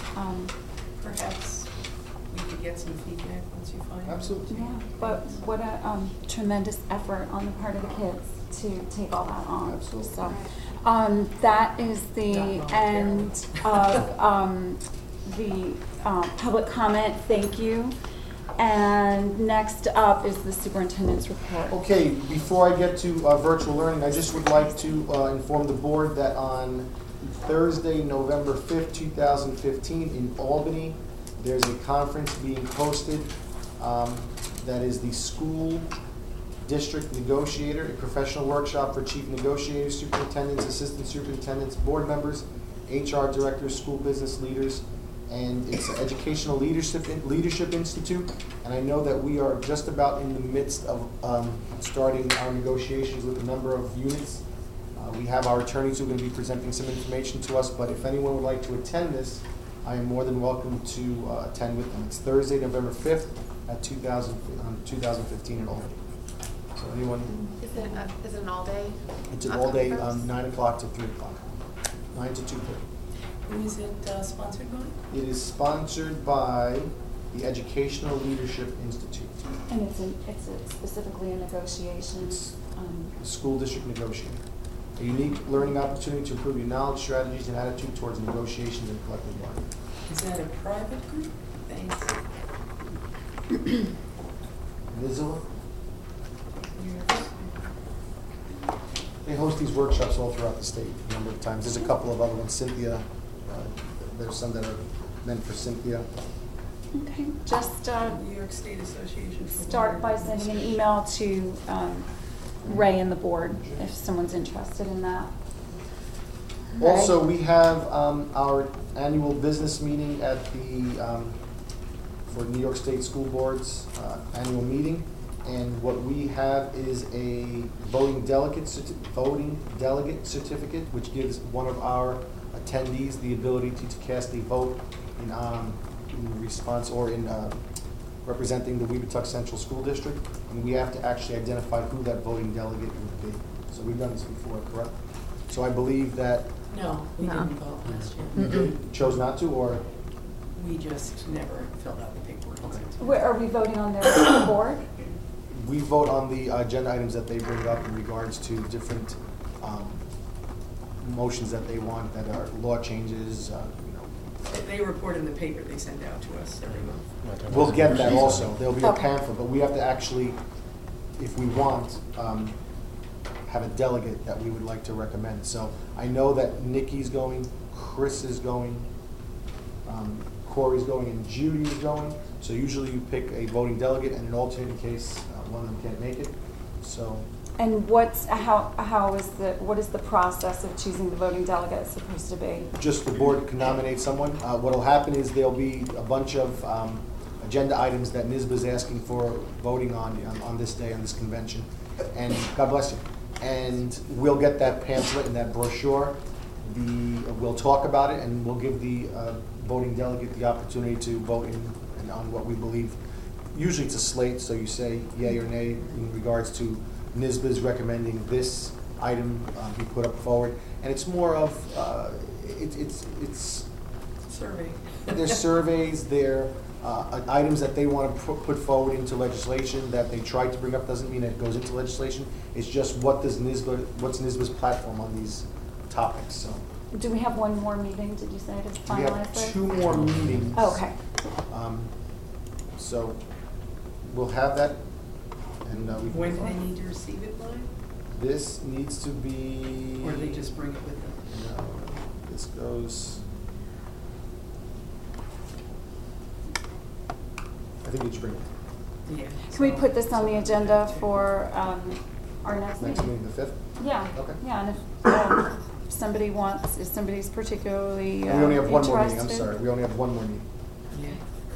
Perhaps we could get some feedback once you find. Absolutely. Yeah, but what a tremendous effort on the part of the kids to take all that on. Absolutely. So, that is the end of the public comment. Thank you. And next up is the superintendent's report. Okay, before I get to virtual learning, I just would like to inform the board that on Thursday, November 5th, 2015 in Albany, there's a conference being hosted that is the School District Negotiator, a professional workshop for chief negotiators, superintendents, assistant superintendents, board members, HR directors, school business leaders, and it's an Educational Leadership Institute. And I know that we are just about in the midst of starting our negotiations with a number of units. We have our attorneys who are going to be presenting some information to us, but if anyone would like to attend this, I am more than welcome to attend with them. It's Thursday, November 5th at 2015 in Albany. So anyone? Is it an all day? It's an all day, 9 o'clock to 3 o'clock, 9 to 2:30. Who is it sponsored by? It is sponsored by the Educational Leadership Institute. And it's specifically a negotiation. School district negotiator. a unique learning opportunity to improve your knowledge, strategies, and attitude towards negotiations and collective bargaining. Is that a private group? Thanks. Nizla? They host these workshops all throughout the state a number of times. There's a couple of other ones. Cynthia, there's some that are meant for Cynthia. Okay, just New York State Association for start by Board. sending an email to Ray and the board if someone's interested in that. Also, we have our annual business meeting at the, for New York State School Board's annual meeting. And what we have is a voting delegate certificate, which gives one of our attendees the ability to cast a vote in response or in representing the Webutuck Central School District. And we have to actually identify who that voting delegate would be. So we've done this before, correct? So I believe that No, we No. didn't vote last year. you chose not to, or? We just never filled out the paperwork. Where, are we voting on their board? We vote on the agenda items that they bring up in regards to different motions that they want, that are law changes, They report in the paper they send out to us every month. We'll get that also. There'll be a Okay. pamphlet, but we have to actually, if we want, have a delegate that we would like to recommend. So I know that Nikki's going, Chris is going, Corey's going, and Judy is going. So usually you pick a voting delegate and an alternate in case one of them can't make it. So And what is the process of choosing the voting delegate supposed to be? just the board can nominate someone. What'll happen is there'll be a bunch of agenda items that NYSBA's asking for voting on this day, on this convention. And God bless you. And we'll get that pamphlet and that brochure. We'll talk about it, and we'll give the voting delegate the opportunity to vote in on what we believe. Usually it's a slate, so you say yay or nay in regards to NYSBA's recommending this item be put up forward. And it's more of, it's Survey. there's surveys, there items that they want to put forward into legislation that they tried to bring up. Doesn't mean it goes into legislation. It's just what's NYSBA's platform on these topics. So Do we have one more meeting, did you say, to we finalize have this? 2 more meetings. Oh, okay. So we'll have that, and we can. When do they need to receive it by? This needs to be. Or do they just bring it with them? No, this goes. I think each bring it. Yeah. Can we put this on the agenda for our next Next meeting? meeting, the 5th? Yeah. Okay. Yeah, and if somebody wants, if somebody's particularly We only have one more meeting, I'm interested. sorry, we only have one more meeting. Yeah.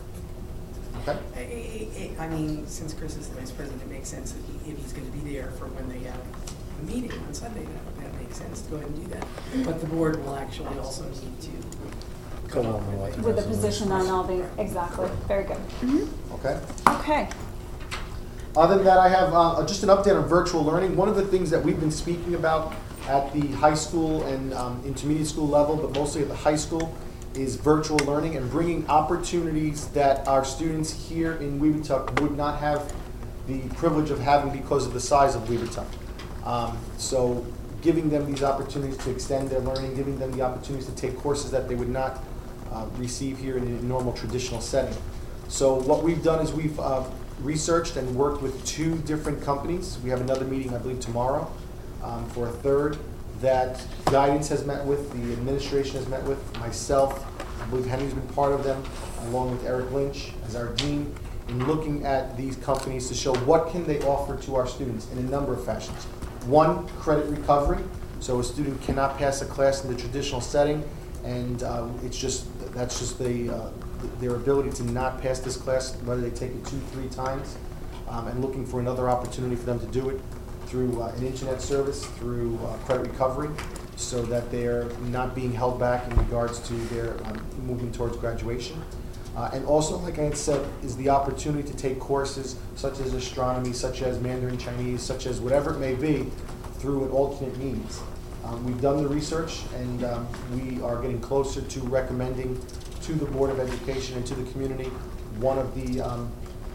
Okay? I mean, since Chris is the vice president, it makes sense if he's going to be there for when they have a meeting on Sunday, that makes sense to go ahead and do that. But the board will actually also need to come up With a position on all the, exactly, very good. Okay. Okay. Other than that, I have just an update on virtual learning. One of the things that we've been speaking about at the high school and intermediate school level, but mostly at the high school, is virtual learning and bringing opportunities that our students here in Webutuck would not have the privilege of having because of the size of Webutuck. So giving them these opportunities to extend their learning, giving them the opportunities to take courses that they would not receive here in a normal traditional setting. So what we've done is we've researched and worked with 2 different companies. We have another meeting, I believe, tomorrow for a third that guidance has met with, the administration has met with, myself, I believe Henry's been part of them, along with Eric Lynch as our dean, in looking at these companies to show what can they offer to our students in a number of fashions. One, credit recovery. So a student cannot pass a class in the traditional setting, and that's just their ability to not pass this class, whether they take it 2, 3 times, and looking for another opportunity for them to do it through an internet service, through credit recovery, so that they're not being held back in regards to their movement towards graduation. And also, like I had said, is the opportunity to take courses such as astronomy, such as Mandarin Chinese, such as whatever it may be, through an alternate means. We've done the research, and we are getting closer to recommending to the Board of Education and to the community one of the,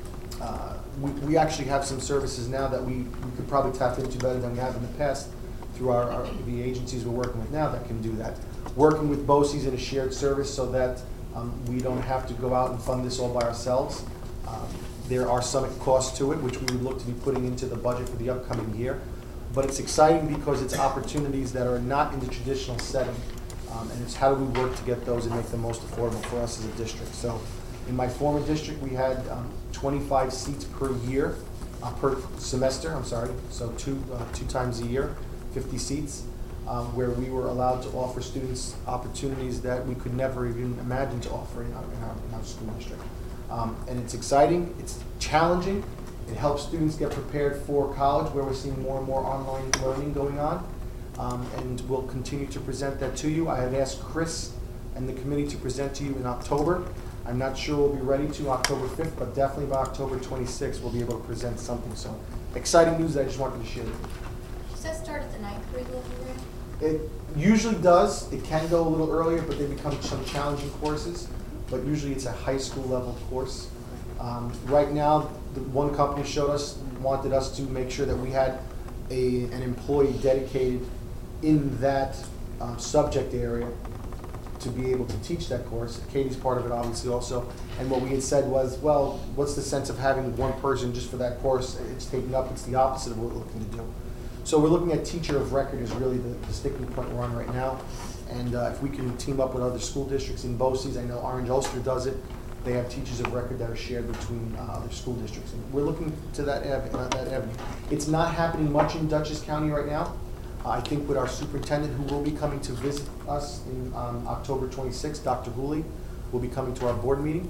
we actually have some services now that we could probably tap into better than we have in the past through the agencies we're working with now that can do that. Working with BOCES in a shared service so that we don't have to go out and fund this all by ourselves. There are some costs to it, which we would look to be putting into the budget for the upcoming year. But it's exciting because it's opportunities that are not in the traditional setting. And it's how do we work to get those and make them most affordable for us as a district. So in my former district, we had 25 seats per year, per semester, I'm sorry. So two times a year, 50 seats, where we were allowed to offer students opportunities that we could never even imagine to offer in our school district. And it's exciting, it's challenging. It helps students get prepared for college, where we're seeing more and more online learning going on. And we'll continue to present that to you. I have asked Chris and the committee to present to you in October. I'm not sure we'll be ready to October 5th, but definitely by October 26th, we'll be able to present something. So exciting news that I just wanted to share with you. Does that start at the 9th grade level there? It usually does. It can go a little earlier, but they become some challenging courses. But usually it's a high school level course. Right now, the one company wanted us to make sure that we had an employee dedicated in that subject area to be able to teach that course. Katie's part of it obviously also. And what we had said was, well, what's the sense of having one person just for that course? It's taken up, it's the opposite of what we're looking to do. So we're looking at teacher of record is really the sticking point we're on right now. And if we can team up with other school districts in BOCES, I know Orange Ulster does it. They have teachers of record that are shared between other school districts. And we're looking to that avenue. It's not happening much in Dutchess County right now. I think with our superintendent, who will be coming to visit us in October 26th, Dr. Hooley, will be coming to our board meeting.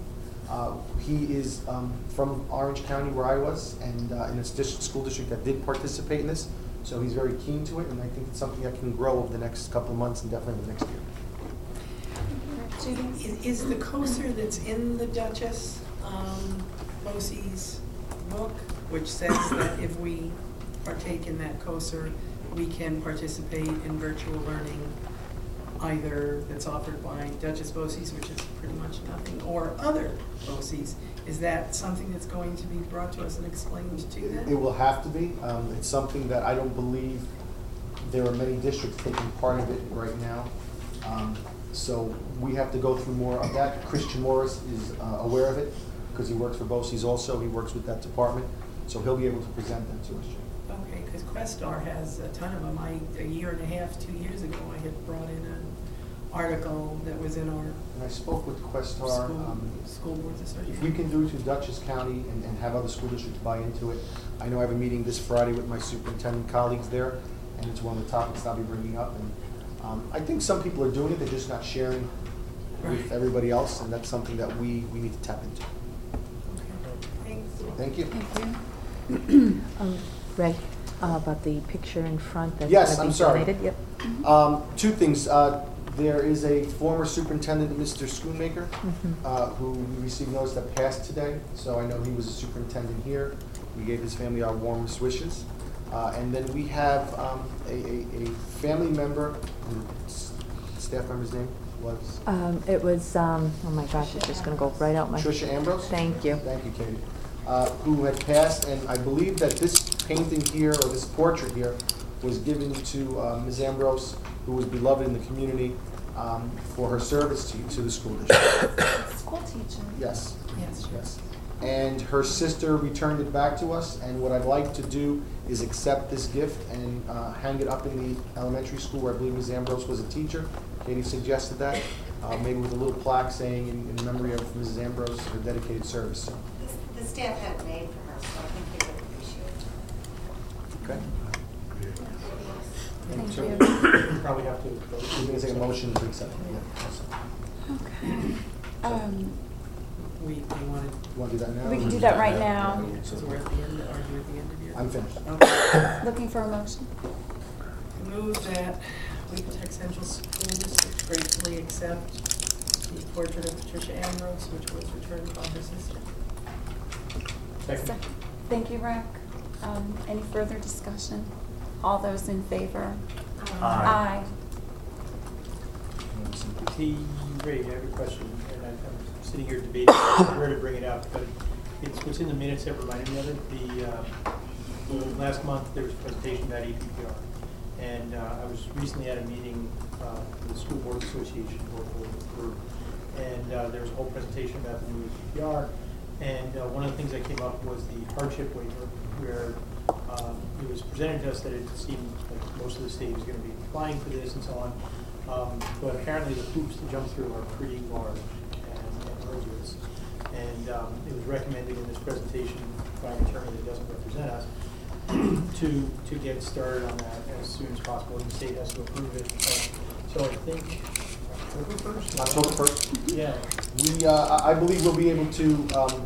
He is from Orange County, where I was, and in a school district that did participate in this. So he's very keen to it, and I think it's something that can grow over the next couple of months and definitely the next year. Is the COSER that's in the Dutchess BOCES book, which says that if we partake in that COSER, we can participate in virtual learning, either that's offered by Dutchess BOCES, which is pretty much nothing, or other BOCES? Is that something that's going to be brought to us and explained to them? It will have to be. It's something that I don't believe there are many districts taking part of it right now. So we have to go through more of that. Christian Morris is aware of it because he works for BOCES also. He works with that department. So he'll be able to present them to us, Jim. Okay, because Questar has a ton of them. A year and a half, 2 years ago, I had brought in an article that was in our And I spoke with Questar. School Boards Association. If we can do it to Dutchess County and have other school districts buy into it, I know I have a meeting this Friday with my superintendent colleagues there, and it's one of the topics I'll be bringing up. And I think some people are doing it, they're just not sharing with everybody else, and that's something that we need to tap into. Okay. Thank you. Thank you. Ray, about the picture in front that's Yes, going I'm to be sorry. donated. Yep. Two things. There is a former superintendent, Mr. Schoonmaker, who we received notice that passed today. So I know he was a superintendent here. We gave his family our warmest wishes. And then we have a family member, staff member's name was? It was, oh my gosh, it's just going to go right out my... Tricia Ambrose? Thank you. Thank you, Katie. Who had passed, and I believe that this painting here, or this portrait here, was given to Ms. Ambrose, who was beloved in the community for her service to the school district. School teacher. Yes. Yes. Yes. And her sister returned it back to us, and what I'd like to do is accept this gift and hang it up in the elementary school where I believe Ms. Ambrose was a teacher. Katie suggested that, maybe with a little plaque saying in memory of Mrs. Ambrose, her dedicated service. So. The staff had it made for her, so I think they would appreciate it. Okay. Thank So you. we probably have to. We're going to take a motion to accept it. Yeah. Okay. We wanted. You want to do that now? We can do that right now. So we're at the end. Are you at the end of your? I'm finished. Okay. Looking for a motion. I move that Lincoln Tech Central School District gratefully accept the portrait of Patricia Ambrose, which was returned by her sister. Second. Thank you, Rick. Any further discussion? All those in favor? Aye. T. Ray, I have a question, and I'm sitting here debating where to bring it up, but it's what's in the minutes that reminded me of it. Last month there was a presentation about EPPR, And I was recently at a meeting with the School Board Association, local group, and there was a whole presentation about the new EPR. And one of the things that came up was the hardship waiver, where it was presented to us that it seemed like most of the state was going to be applying for this and so on. But apparently the hoops to jump through are pretty large and arduous. And it was recommended in this presentation by an attorney that doesn't represent us to get started on that as soon as possible. And the state has to approve it. So I think October 1st? October 1st? Yeah. We, I believe we'll be able to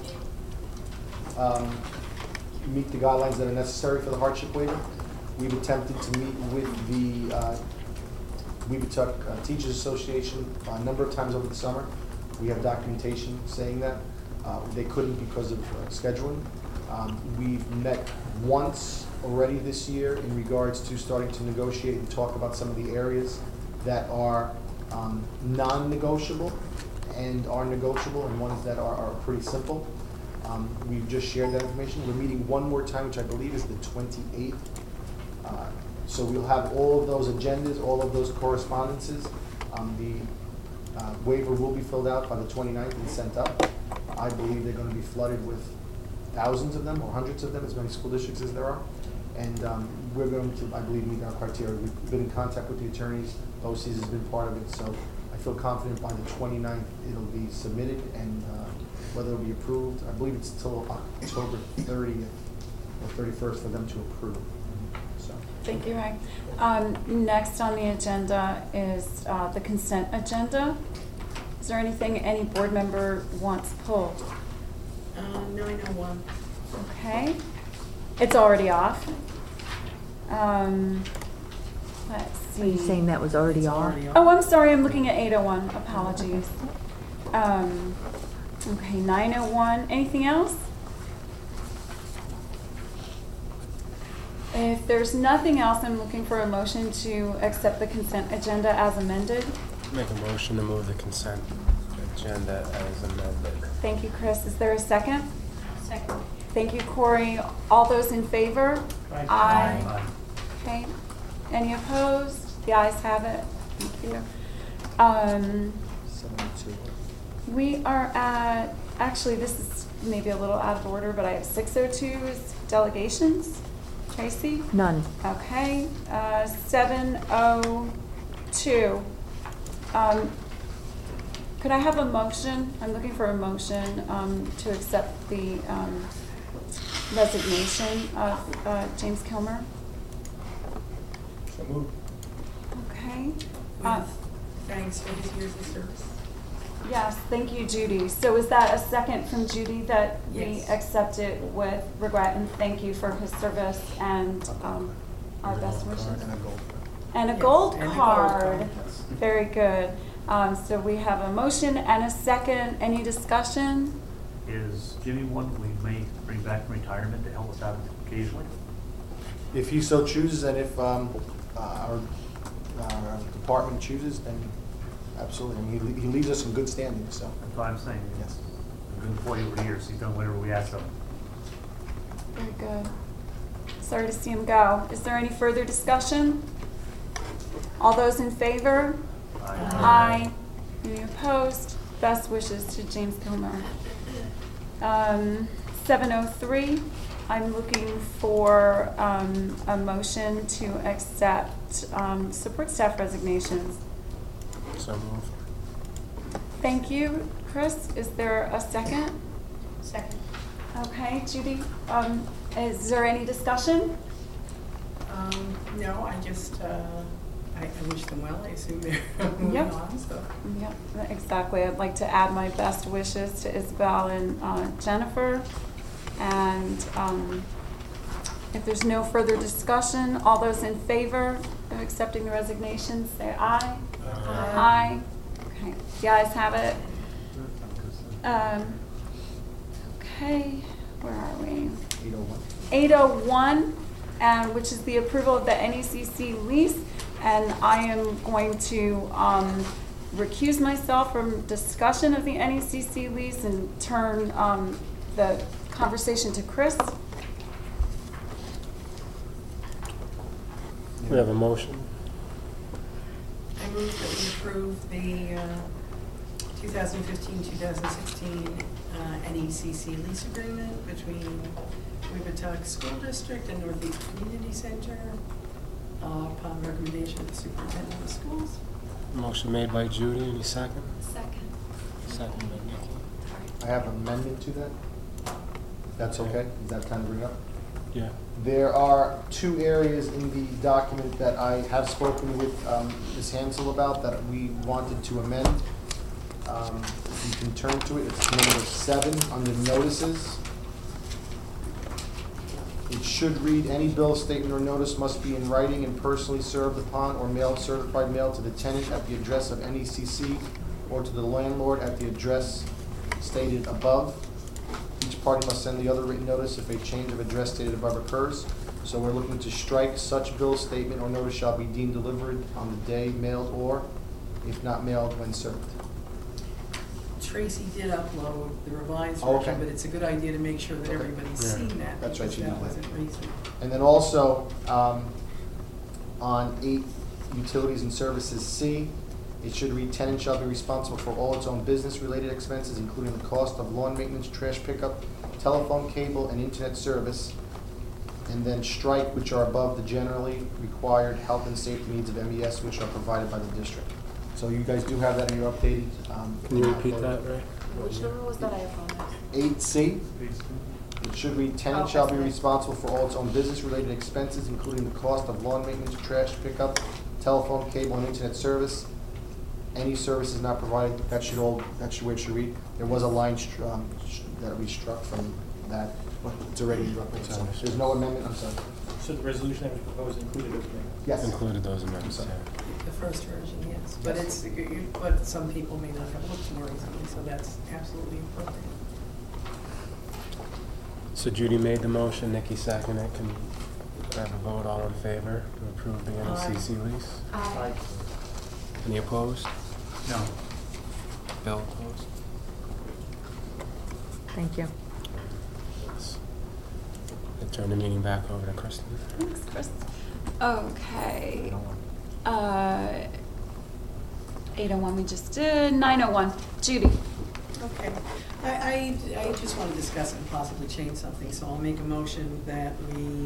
meet the guidelines that are necessary for the hardship waiver. We've attempted to meet with the Weebatuck Teachers Association a number of times over the summer. We have documentation saying that. They couldn't because of scheduling. We've met once already this year in regards to starting to negotiate and talk about some of the areas that are non-negotiable and are negotiable, and ones that are pretty simple. We've just shared that information. We're meeting one more time, which I believe is the 28th. So we'll have all of those agendas, all of those correspondences. The waiver will be filled out by the 29th and sent up. I believe they're going to be flooded with thousands of them or hundreds of them, as many school districts as there are. And we're going to, I believe, meet our criteria. We've been in contact with the attorneys. OCs has been part of it. So I feel confident by the 29th it'll be submitted, and whether it'll be approved, I believe it's till October 30th or 31st for them to approve. So. Thank you, Ray. Next on the agenda is the consent agenda. Is there anything any board member wants pulled? 901. Okay. It's already off. Let's see. Are you saying that was already off? Oh, I'm sorry. I'm looking at 801. Apologies. Okay, 901. Anything else? If there's nothing else, I'm looking for a motion to accept the consent agenda as amended. Make a motion to move the consent agenda as amended. Thank you, Chris. Is there a second? Second. Thank you, Corey. All those in favor? Aye. Aye. Okay. Any opposed? The ayes have it. Thank you. 702. We are at, actually, this is maybe a little out of order, but I have 602's delegations. Tracy? None. Okay. 702. Could I have a motion? I'm looking for a motion to accept the resignation of James Kilmer. So moved. Okay. Thanks for his years of service. Yes, thank you, Judy. So is that a second from Judy that we Yes. accept it with regret, and thank you for his service and our best wishes? And a gold card. And a Yes, gold and a gold card. card. Very good. So we have a motion and a second. Any discussion? Is Jimmy one we may bring back from retirement to help us out occasionally? If he so chooses, and if our department chooses, then absolutely. I mean, he leaves us in good standing, so. That's what I'm saying. Yes. A good employee over the years. He's done whatever we asked of him. Very good. Sorry to see him go. Is there any further discussion? All those in favor? Aye. Any opposed? Best wishes to James Kilmer. 703, I'm looking for a motion to accept support staff resignations. So moved. Thank you, Chris. Is there a second? Second. Okay, Judy. Is there any discussion? No, I just, I wish them well. I assume they're moving Yep. on, so. Yep, exactly. I'd like to add my best wishes to Isabel and Jennifer. And if there's no further discussion, all those in favor of accepting the resignation, say aye. Aye. Okay, the ayes have it. Okay, where are we? 801. 801, which is the approval of the NECC lease. And I am going to recuse myself from discussion of the NECC lease and turn the conversation to Chris. Yeah, We have a motion. I move that we approve the 2015-2016 NECC lease agreement between Weebatuck School District and Northeast Community Center upon recommendation of the superintendent of schools. Motion made by Judy. Any second? Second. Second by Nikki. I have an amendment to that. That's okay? Is that time to bring up? Yeah. There are two areas in the document that I have spoken with Ms. Hansel about that we wanted to amend. If you can turn to it, it's number 7 under notices. It should read, any bill, statement, or notice must be in writing and personally served upon or mailed certified mail to the tenant at the address of NECC or to the landlord at the address stated above. Each party must send the other written notice if a change of address stated above occurs. So we're looking to strike such bill, statement, or notice shall be deemed delivered on the day mailed or, if not mailed, when served. Tracy did upload the revised Oh, version, okay. but it's a good idea to make sure that everybody's seen that. That's right, because she did that that. wasn't recent. And then also, on 8 utilities and services C, it should read, tenant shall be responsible for all its own business-related expenses, including the cost of lawn maintenance, trash pickup, telephone, cable, and internet service. And then strike which are above the generally required health and safety needs of MES, which are provided by the district. So you guys do have that in your updated. Can you repeat that, Ray? Which number was that? I apologize. 8C. It should read, tenant Oh, shall be okay. responsible for all its own business-related expenses, including the cost of lawn maintenance, trash pickup, telephone, cable, and internet service. Any services not provided, that should where it should read. There was a line that we struck from that, but it's already so there's no amendment, I'm sorry. So the resolution that was proposed included those amendments? Yes. Included those amendments, I'm sorry. yeah. The first version, yes, but it's, but some people may not have looked more recently, so that's absolutely appropriate. So Judy made the motion, Nikki seconded it. Can we have a vote, all in favor to approve the NECC lease? Aye. Any opposed? No. Bill opposed? Thank you. Yes. I turn the meeting back over to Kristen. Thanks, Chris. Okay. 801 we just did. 901. Judy. Okay. I just want to discuss and possibly change something, so I'll make a motion that we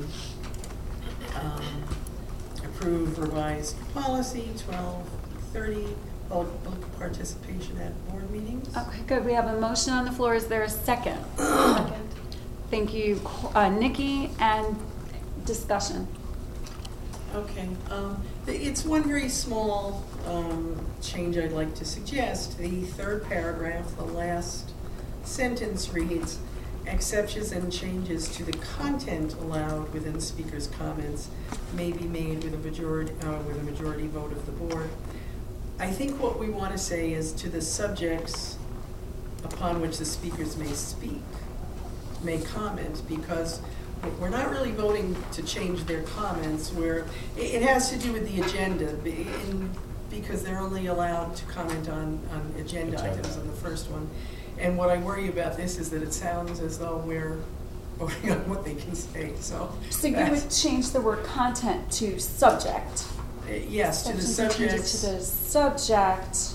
approve revised policy 1230, public participation at board meetings. Okay, good. We have a motion on the floor. Is there a second? Second. Thank you, Nikki. And discussion. Okay, it's one very small change I'd like to suggest. The third paragraph, the last sentence reads, exceptions and changes to the content allowed within speaker's comments may be made with a majority vote of the board. I think what we want to say is to the subjects upon which the speakers may comment, because we're not really voting to change their comments. It has to do with the agenda, because they're only allowed to comment on agenda items on the first one. And what I worry about this is that it sounds as though we're voting on what they can say. So you would change the word content to subject. Yes, to the subject. To the subject.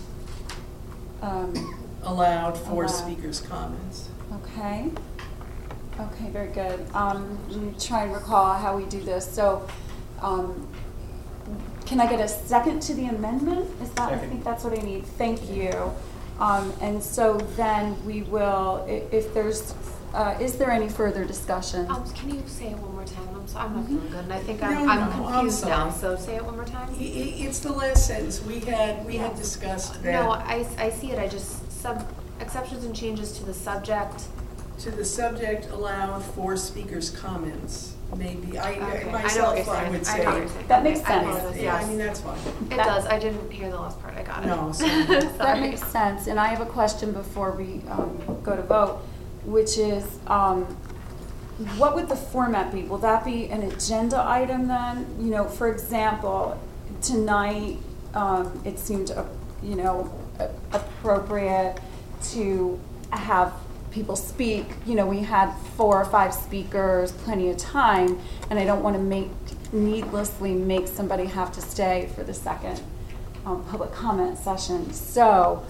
Allowed for speakers' comments. Okay. Okay, very good. Let me try and recall how we do this. So, can I get a second to the amendment? Is that? Second. I think that's what I need. Thank you. And so then we will, if there's, is there any further discussion? Can you say it one more time? I'm not feeling good, and I think No, I'm no, confused I'm now. sorry. So say it one more time. It's the last sentence. We had discussed that. No, I see it. I just exceptions and changes to the subject. To the subject allowed for speakers' comments. Maybe Okay. I I myself know what I you're would saying. I know what you're say. saying. That makes I sense. apologize, Yeah, yes. I mean that's fine. It does. I didn't hear the last part. I got it. No, so That makes sense. And I have a question before we go to vote, which is, what would the format be? Will that be an agenda item then? You know, for example, tonight it seemed, appropriate to have people speak. You know, we had 4 or 5 speakers, plenty of time, and I don't want to needlessly make somebody have to stay for the second public comment session. So,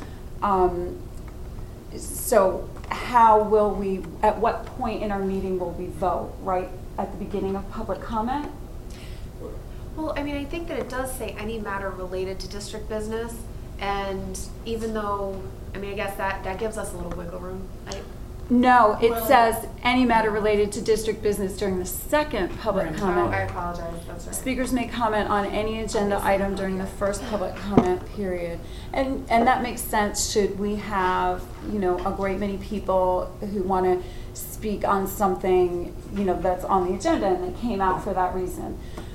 how will we, at what point in our meeting will we vote? Right at the beginning of public comment? Well, I mean, I think that it does say any matter related to district business, and even though, I mean, I guess that gives us a little wiggle room. No, it says any matter related to district business during the second public comment. Oh, I apologize, that's right. Speakers may comment on any agenda item during the first public comment period. And that makes sense should we have, you know, a great many people who want to speak on something, you know, that's on the agenda and they came out for that reason.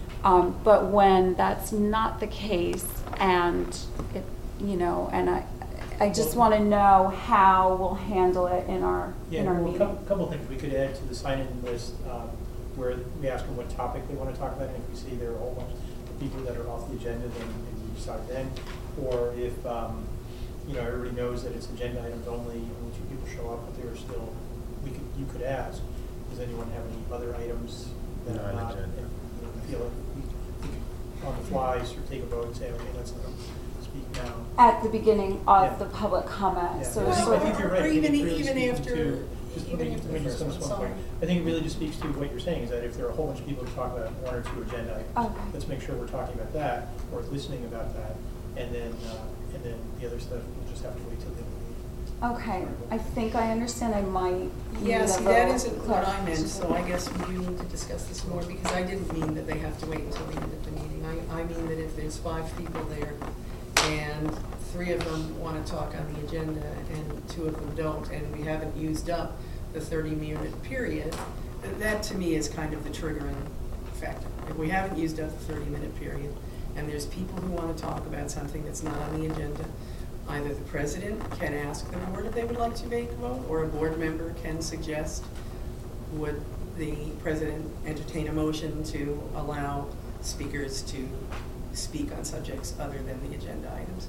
But when that's not the case, and it, you know, and I just want to know how we'll handle it in our meeting. A couple things we could add to the sign-in list, where we ask them what topic they want to talk about, and if we see there are a whole bunch of people that are off the agenda, then maybe we decide then. Or if you know, everybody knows that it's agenda items only, and 2 people show up, but they're still, you could ask, does anyone have any other items that are not? And, you know, feel like we could on the fly sort of take a vote and say, okay, let's let them speak now. At the beginning of the public comment. Yeah. So I think you're right. Or I think even it really after, speaks to, just even after the first one, sorry. I think it really just speaks to what you're saying, is that if there are a whole bunch of people to talk about 1 or 2 agenda items, let's make sure we're talking about that, or listening about that, and then the other stuff, we'll just have to wait till the end of the meeting. Okay, I think I understand. I might. Yeah, see, that isn't what I meant, so I guess we do need to discuss this more, because I didn't mean that they have to wait until the end of the meeting. I mean that if there's 5 people there, and 3 of them want to talk on the agenda, and 2 of them don't, and we haven't used up the 30-minute period, that to me is kind of the triggering factor. If we haven't used up the 30-minute period, and there's people who want to talk about something that's not on the agenda, either the president can ask the board if they would like to make a vote, or a board member can suggest, would the president entertain a motion to allow speakers to speak on subjects other than the agenda items.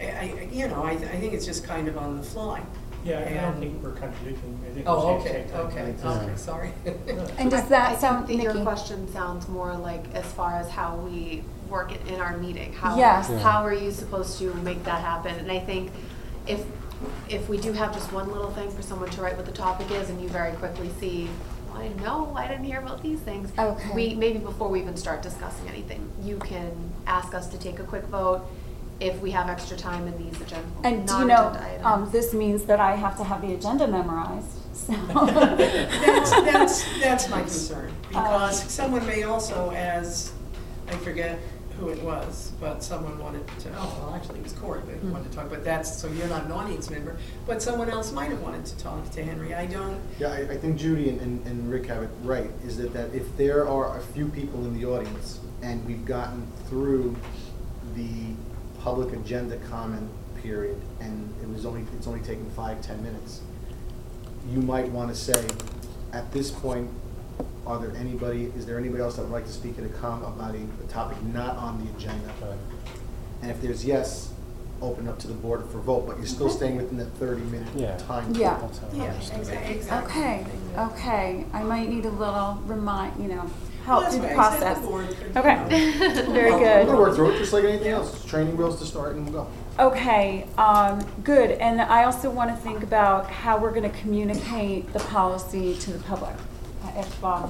I think it's just kind of on the fly. Yeah, I don't think we're contradicting. I think Oh, we're saying okay, sorry. And does that sound, I think your question sounds more like as far as how we work it in our meeting. How, yes. How are you supposed to make that happen? And I think if we do have just one little thing for someone to write what the topic is, and you very quickly see, well, I didn't hear about these things. Okay. Maybe before we even start discussing anything, you can ask us to take a quick vote if we have extra time in these agenda. And do you know, this means that I have to have the agenda memorized. So. that's my concern, because someone may also, as I forget who it was, but someone wanted to, actually it was Corey that wanted to talk, but that's, so you're not an audience member, but someone else might have wanted to talk to Henry. I don't. Yeah, I think Judy and Rick have it right, is that if there are a few people in the audience and we've gotten through the public agenda comment period and it's only taken 5-10 minutes, you might want to say, at this point, is there anybody else that would like to speak at about a topic not on the agenda? And if there's yes, open up to the board for vote, but you're still staying within that 30-minute time. Yeah. Exactly. Okay. I might need a little help through the process. Okay. Very good. We'll work through it just like anything else. It's training wheels to start and we'll go. Okay, good. And I also want to think about how we're going to communicate the policy to the public. If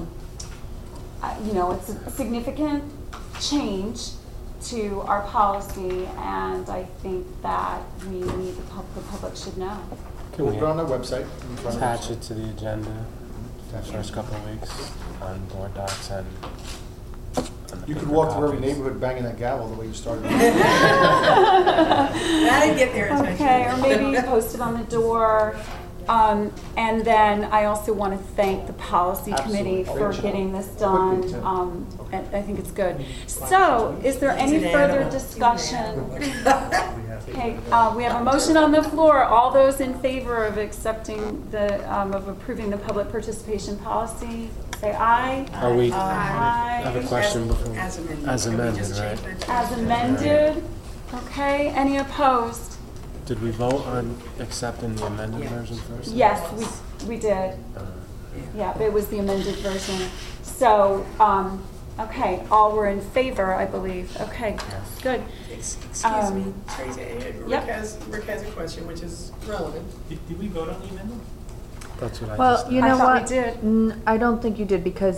it's a significant change to our policy, and I think that the public should know. Can we put it on our website? Attach it to the agenda the first couple of weeks on board docs and. You could walk through every neighborhood banging that gavel the way you started. That'd get their attention. Okay, or maybe post it on the door. And then I also want to thank the policy committee for getting this done. And I think it's good. So, is there any further discussion? Okay, we have a motion on the floor. All those in favor of accepting of approving the public participation policy, say aye. Are we? Aye. I have a question before. As amended, right? As amended. Okay. Any opposed? Did we vote on accepting the amended version first? Yes, we did. Yeah, it was the amended version. So, okay, all were in favor, I believe. Okay, good. Excuse me, Tracy, Yep. Rick has a question, which is relevant. Did we vote on the amendment? That's what I Well, just. you I know thought we what? did. I don't think you did because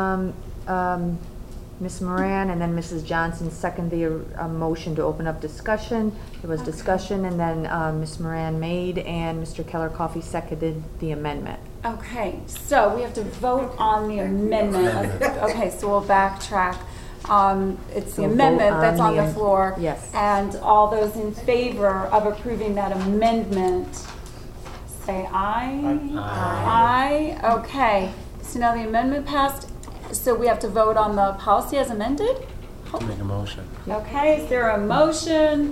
Ms. Moran and then Mrs. Johnson seconded the motion to open up discussion. There was discussion, and then Ms. Moran made and Mr. Keller Coffee seconded the amendment. Okay, so we have to vote on the amendment. Okay, so we'll backtrack. It's the So vote amendment that's on on the the floor. yes. And all those in favor of approving that amendment, say aye. Aye. Aye, okay. So now the amendment passed, so we have to vote on the policy as amended? Make a motion. Okay, is there a motion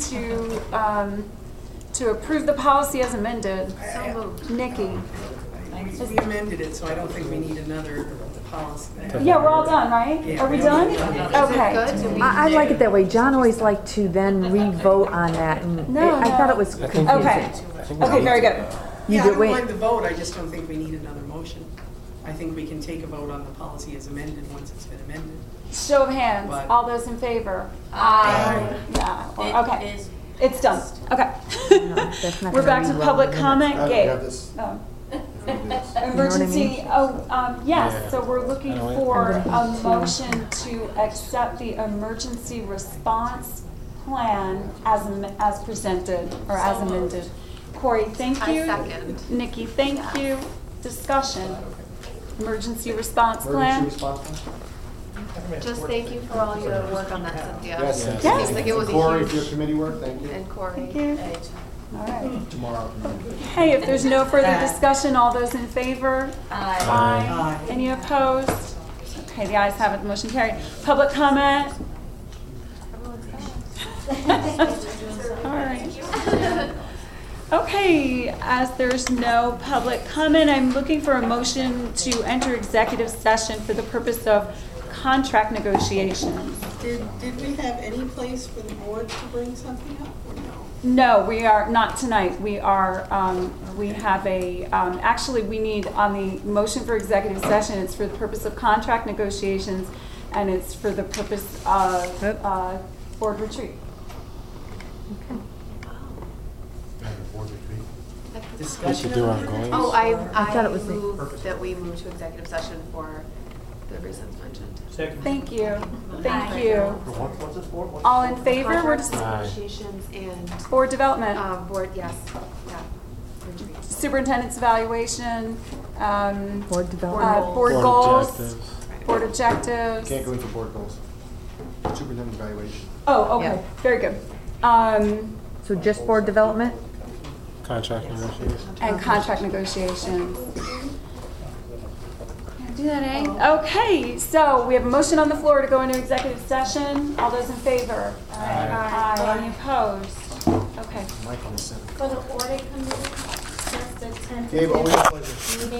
to approve the policy as amended? So moved. Nikki? We amended it, so I don't think we need another policy. Yeah, we're all done, right? Yeah. Are we done? Okay. I like it that way. John always liked to then re-vote on that, and No, I thought it was I think confusing. Okay, very good. You Yeah, I did don't wait. mind the vote, I just don't think we need another motion. I think we can take a vote on the policy as amended once it's been amended. Show of hands, But- all those in favor? Aye. Yeah, It okay. is It's done, okay. that's not We're gonna back be to well public in the comment, I Gabe. have this. Oh. what I Emergency, mean? yes, Yeah. so we're looking I know it. for I'm a gonna need to- motion to accept the emergency response plan as presented, or as amended. Corey, thank you. I second. Nikki, thank you. Discussion. Emergency response plan? Emergency response plan? Just thank you for all your work on that, Cynthia. Yes. Yes. Yes. Seems like it was a Corey, for your huge, committee work, thank you. and Corey. Thank you. All right. Tomorrow. Hey, if there's no further discussion, all those in favor? Aye. Aye. Any opposed? Okay, the ayes have it, the motion carried. Public comment? All right. Okay, as there's no public comment, I'm looking for a motion to enter executive session for the purpose of contract negotiations. Did we have any place for the board to bring something up, or no? No, we are, not tonight. We are, we have a, actually, we need, on the motion for executive session, it's for the purpose of contract negotiations, and it's for the purpose of board retreat. We Discussion should do of our it? goals. Oh, I thought it was the- move that we move to executive session for the reasons mentioned. Second. Thank you. Thank you. What's it for? What's All in favor? We're Contract just, Aye. negotiations and, board development, board, yes, yeah, retreat. superintendent's evaluation, Board development. board goals, objectives. board objectives. Can't go into board goals. Superintendent evaluation. Oh, okay, Yeah. very good. So just board development? Contract negotiations. And contract negotiations. Do that, eh? Okay, so we have a motion on the floor to go into executive session. All those in favor? Aye. Any opposed? Okay. Mike on the center. For the audit committee, just the 10 to Gabe, always a 15. pleasure.